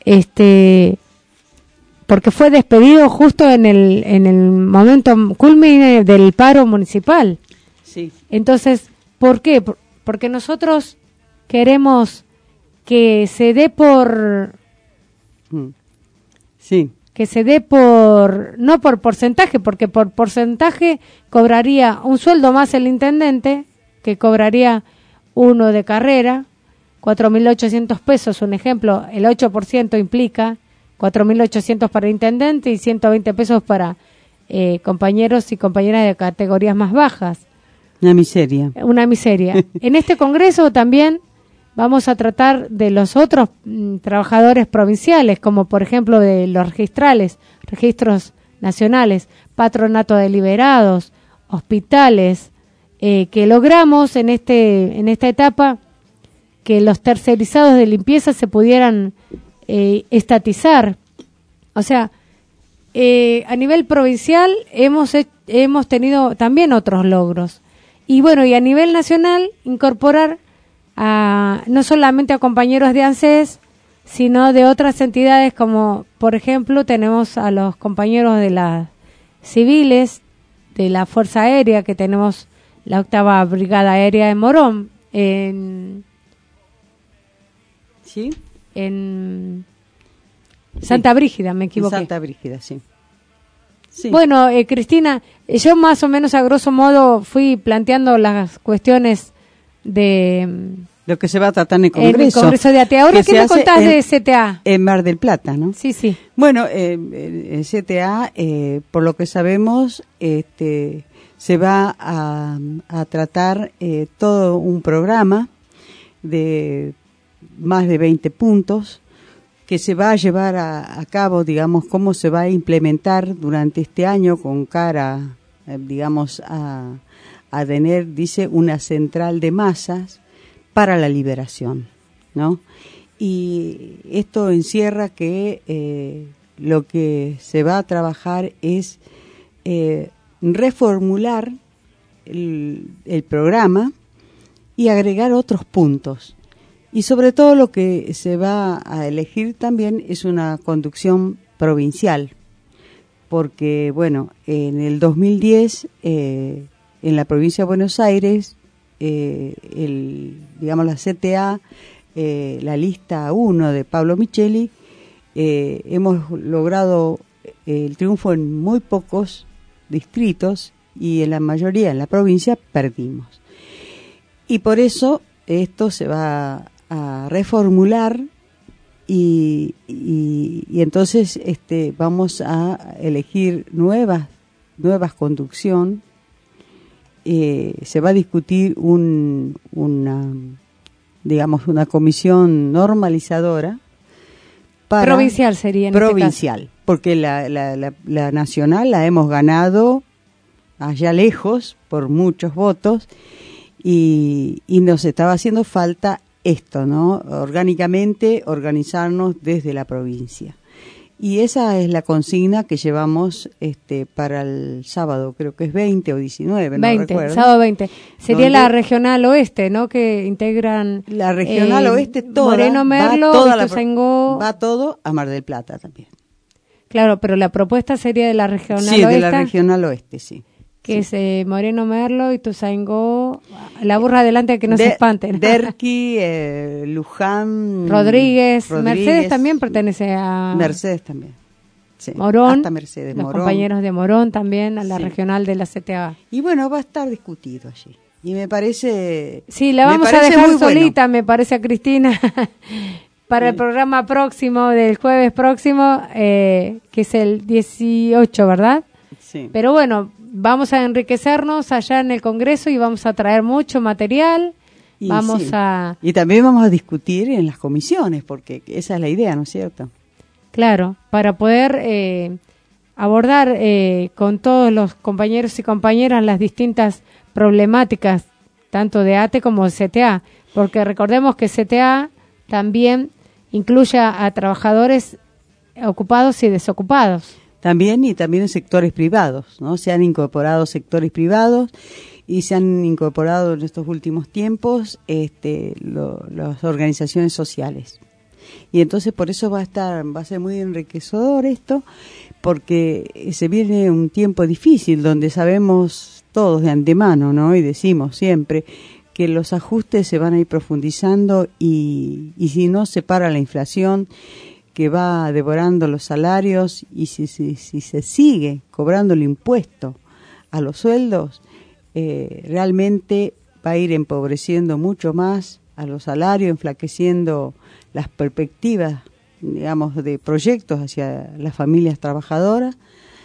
porque fue despedido justo en el momento culmine del paro municipal. Sí. Entonces, ¿por qué? Porque nosotros queremos que se dé por... Sí. Que se dé no por porcentaje, porque por porcentaje cobraría un sueldo más el intendente, que cobraría uno de carrera, 4.800 pesos, un ejemplo, el 8% implica 4.800 para intendente y 120 pesos para compañeros y compañeras de categorías más bajas. Una miseria. Una miseria. En este congreso también vamos a tratar de los otros trabajadores provinciales, como por ejemplo de los registrales, registros nacionales, patronato de liberados, hospitales, que logramos en esta etapa que los tercerizados de limpieza se pudieran estatizar. O sea, a nivel provincial hemos tenido también otros logros. Y bueno, y a nivel nacional incorporar no solamente a compañeros de ANSES, sino de otras entidades, como por ejemplo tenemos a los compañeros de las civiles, de la Fuerza Aérea, que tenemos la 8ª Brigada Aérea en Morón, en Santa Brígida, me equivoqué. En Santa Brígida, sí. Bueno, Cristina, yo más o menos a grosso modo fui planteando las cuestiones de lo que se va a tratar en el Congreso. En el Congreso de ATE. Ahora, ¿qué me contás de CTA? En Mar del Plata, ¿no? Sí, sí. Bueno, en CTA, por lo que sabemos, se va a tratar todo un programa de más de 20 puntos que se va a llevar a cabo, digamos, cómo se va a implementar durante este año con cara, digamos, a tener, dice, una central de masas para la liberación, ¿no? Y esto encierra que lo que se va a trabajar es reformular el programa y agregar otros puntos. Y sobre todo lo que se va a elegir también es una conducción provincial, porque, bueno, en el 2010, en la provincia de Buenos Aires, digamos la CTA, la lista 1 de Pablo Micheli, hemos logrado el triunfo en muy pocos distritos y en la mayoría, en la provincia, perdimos. Y por eso esto se va a reformular y entonces vamos a elegir nuevas conducción. Se va a discutir una comisión normalizadora para provincial sería en provincial, este caso. Porque la nacional la hemos ganado allá lejos por muchos votos y nos estaba haciendo falta esto, ¿no? Orgánicamente organizarnos desde la provincia. Y esa es la consigna que llevamos para el sábado, creo que es 20 o 19, 20, no recuerdo. Sábado 20. Sería la regional oeste, ¿no? Que integran la regional oeste toda, Moreno, Merlo, Ituzaingó. Va todo a Mar del Plata también. Claro, pero la propuesta sería de la regional oeste. Sí, de la regional oeste, sí. Que es Moreno, Merlo, Ituzaingó, la burra adelante que no se espanten. Derqui, Luján, Rodríguez, Mercedes también pertenece a... Mercedes también. Sí, Morón, hasta Mercedes, los Morón. compañeros de Morón también, a la regional de la CTA. Y bueno, va a estar discutido allí. Y me parece... Sí, la vamos a dejar solita, bueno. Me parece, a Cristina, para el programa próximo, del jueves próximo, que es el 18, ¿verdad? Sí. Pero bueno, vamos a enriquecernos allá en el Congreso y vamos a traer mucho material. Y también vamos a discutir en las comisiones, porque esa es la idea, ¿no es cierto? Claro, para poder abordar con todos los compañeros y compañeras las distintas problemáticas, tanto de ATE como de CTA, porque recordemos que CTA también incluye a trabajadores ocupados y desocupados. También en sectores privados, ¿no? Se han incorporado sectores privados y se han incorporado en estos últimos tiempos las organizaciones sociales. Y entonces por eso va a ser muy enriquecedor esto, porque se viene un tiempo difícil donde sabemos todos de antemano, ¿no? Y decimos siempre que los ajustes se van a ir profundizando y si no se para la inflación que va devorando los salarios y si se sigue cobrando el impuesto a los sueldos, realmente va a ir empobreciendo mucho más a los salarios, enflaqueciendo las perspectivas, digamos, de proyectos hacia las familias trabajadoras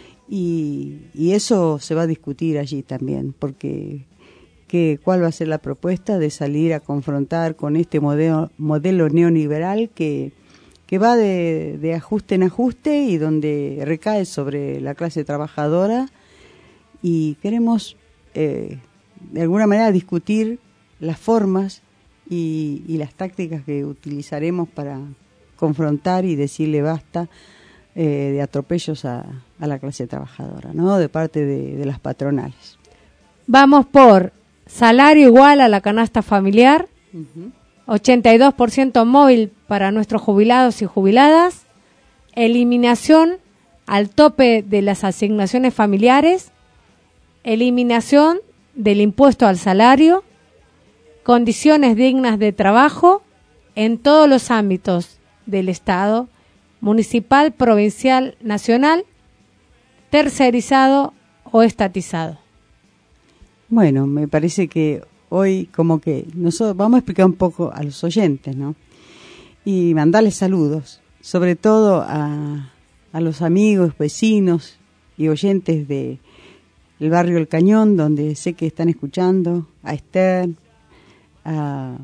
y eso se va a discutir allí también, porque cuál va a ser la propuesta de salir a confrontar con este modelo neoliberal que va de ajuste en ajuste y donde recae sobre la clase trabajadora, y queremos de alguna manera discutir las formas y las tácticas que utilizaremos para confrontar y decirle basta de atropellos a la clase trabajadora, ¿no? De parte de las patronales. Vamos por salario igual a la canasta familiar, 82% móvil para nuestros jubilados y jubiladas, eliminación al tope de las asignaciones familiares, eliminación del impuesto al salario, condiciones dignas de trabajo en todos los ámbitos del Estado, municipal, provincial, nacional, tercerizado o estatizado. Bueno, me parece que hoy como que nosotros vamos a explicar un poco a los oyentes, ¿no? Y mandarles saludos, sobre todo a los amigos, vecinos y oyentes de el barrio El Cañón, donde sé que están escuchando, a Esther, a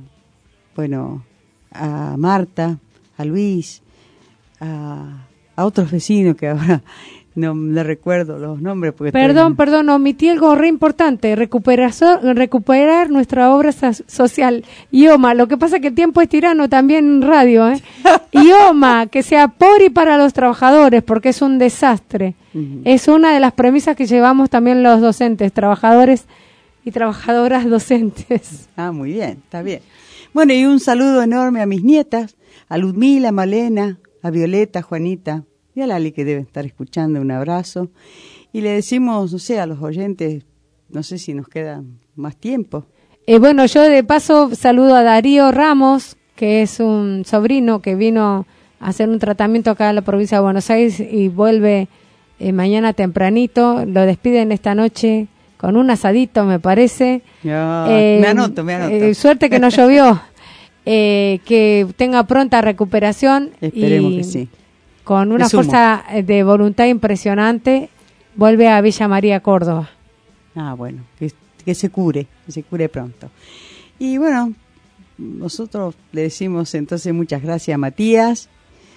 Marta, a Luis, a otros vecinos que ahora no le recuerdo los nombres. Porque Perdón, omití algo re importante, recuperar nuestra obra social. IOMA, lo que pasa es que el tiempo es tirano también en radio, ¿eh? IOMA, que sea por y para los trabajadores, porque es un desastre. Es una de las premisas que llevamos también los docentes, trabajadores y trabajadoras docentes. Ah, muy bien, está bien. Bueno, y un saludo enorme a mis nietas, a Ludmila, Malena, a Violeta, Juanita y a Lali, que deben estar escuchando. Un abrazo. Y le decimos, no sé, a los oyentes, no sé si nos queda más tiempo. Bueno, yo de paso saludo a Darío Ramos, que es un sobrino que vino a hacer un tratamiento acá en la provincia de Buenos Aires y vuelve mañana tempranito. Lo despiden esta noche con un asadito, me parece. Me anoto. Suerte que no llovió. Que tenga pronta recuperación. Esperemos que sí. Con una fuerza de voluntad impresionante, vuelve a Villa María, Córdoba. Ah, bueno, que se cure pronto. Y bueno, nosotros le decimos entonces muchas gracias a Matías.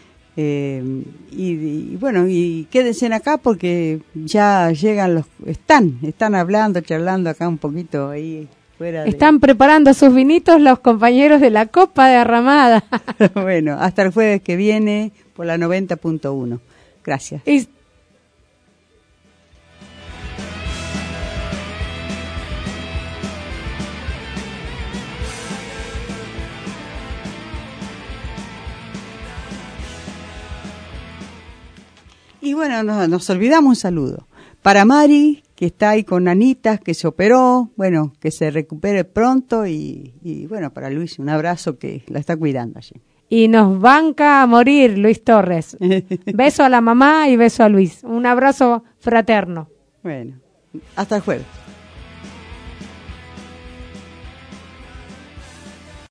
Y bueno, y quédense acá porque ya llegan están hablando, charlando acá un poquito ahí fuera. Están preparando sus vinitos los compañeros de la Copa de Arramada. Bueno, hasta el jueves que viene por la 90.1. Gracias. Y bueno, nos olvidamos un saludo. Para Mari, que está ahí con Anita, que se operó, bueno, que se recupere pronto. Y bueno, para Luis, un abrazo, que la está cuidando allí. Y nos banca a morir Luis Torres. Beso a la mamá y beso a Luis. Un abrazo fraterno. Bueno, hasta el jueves.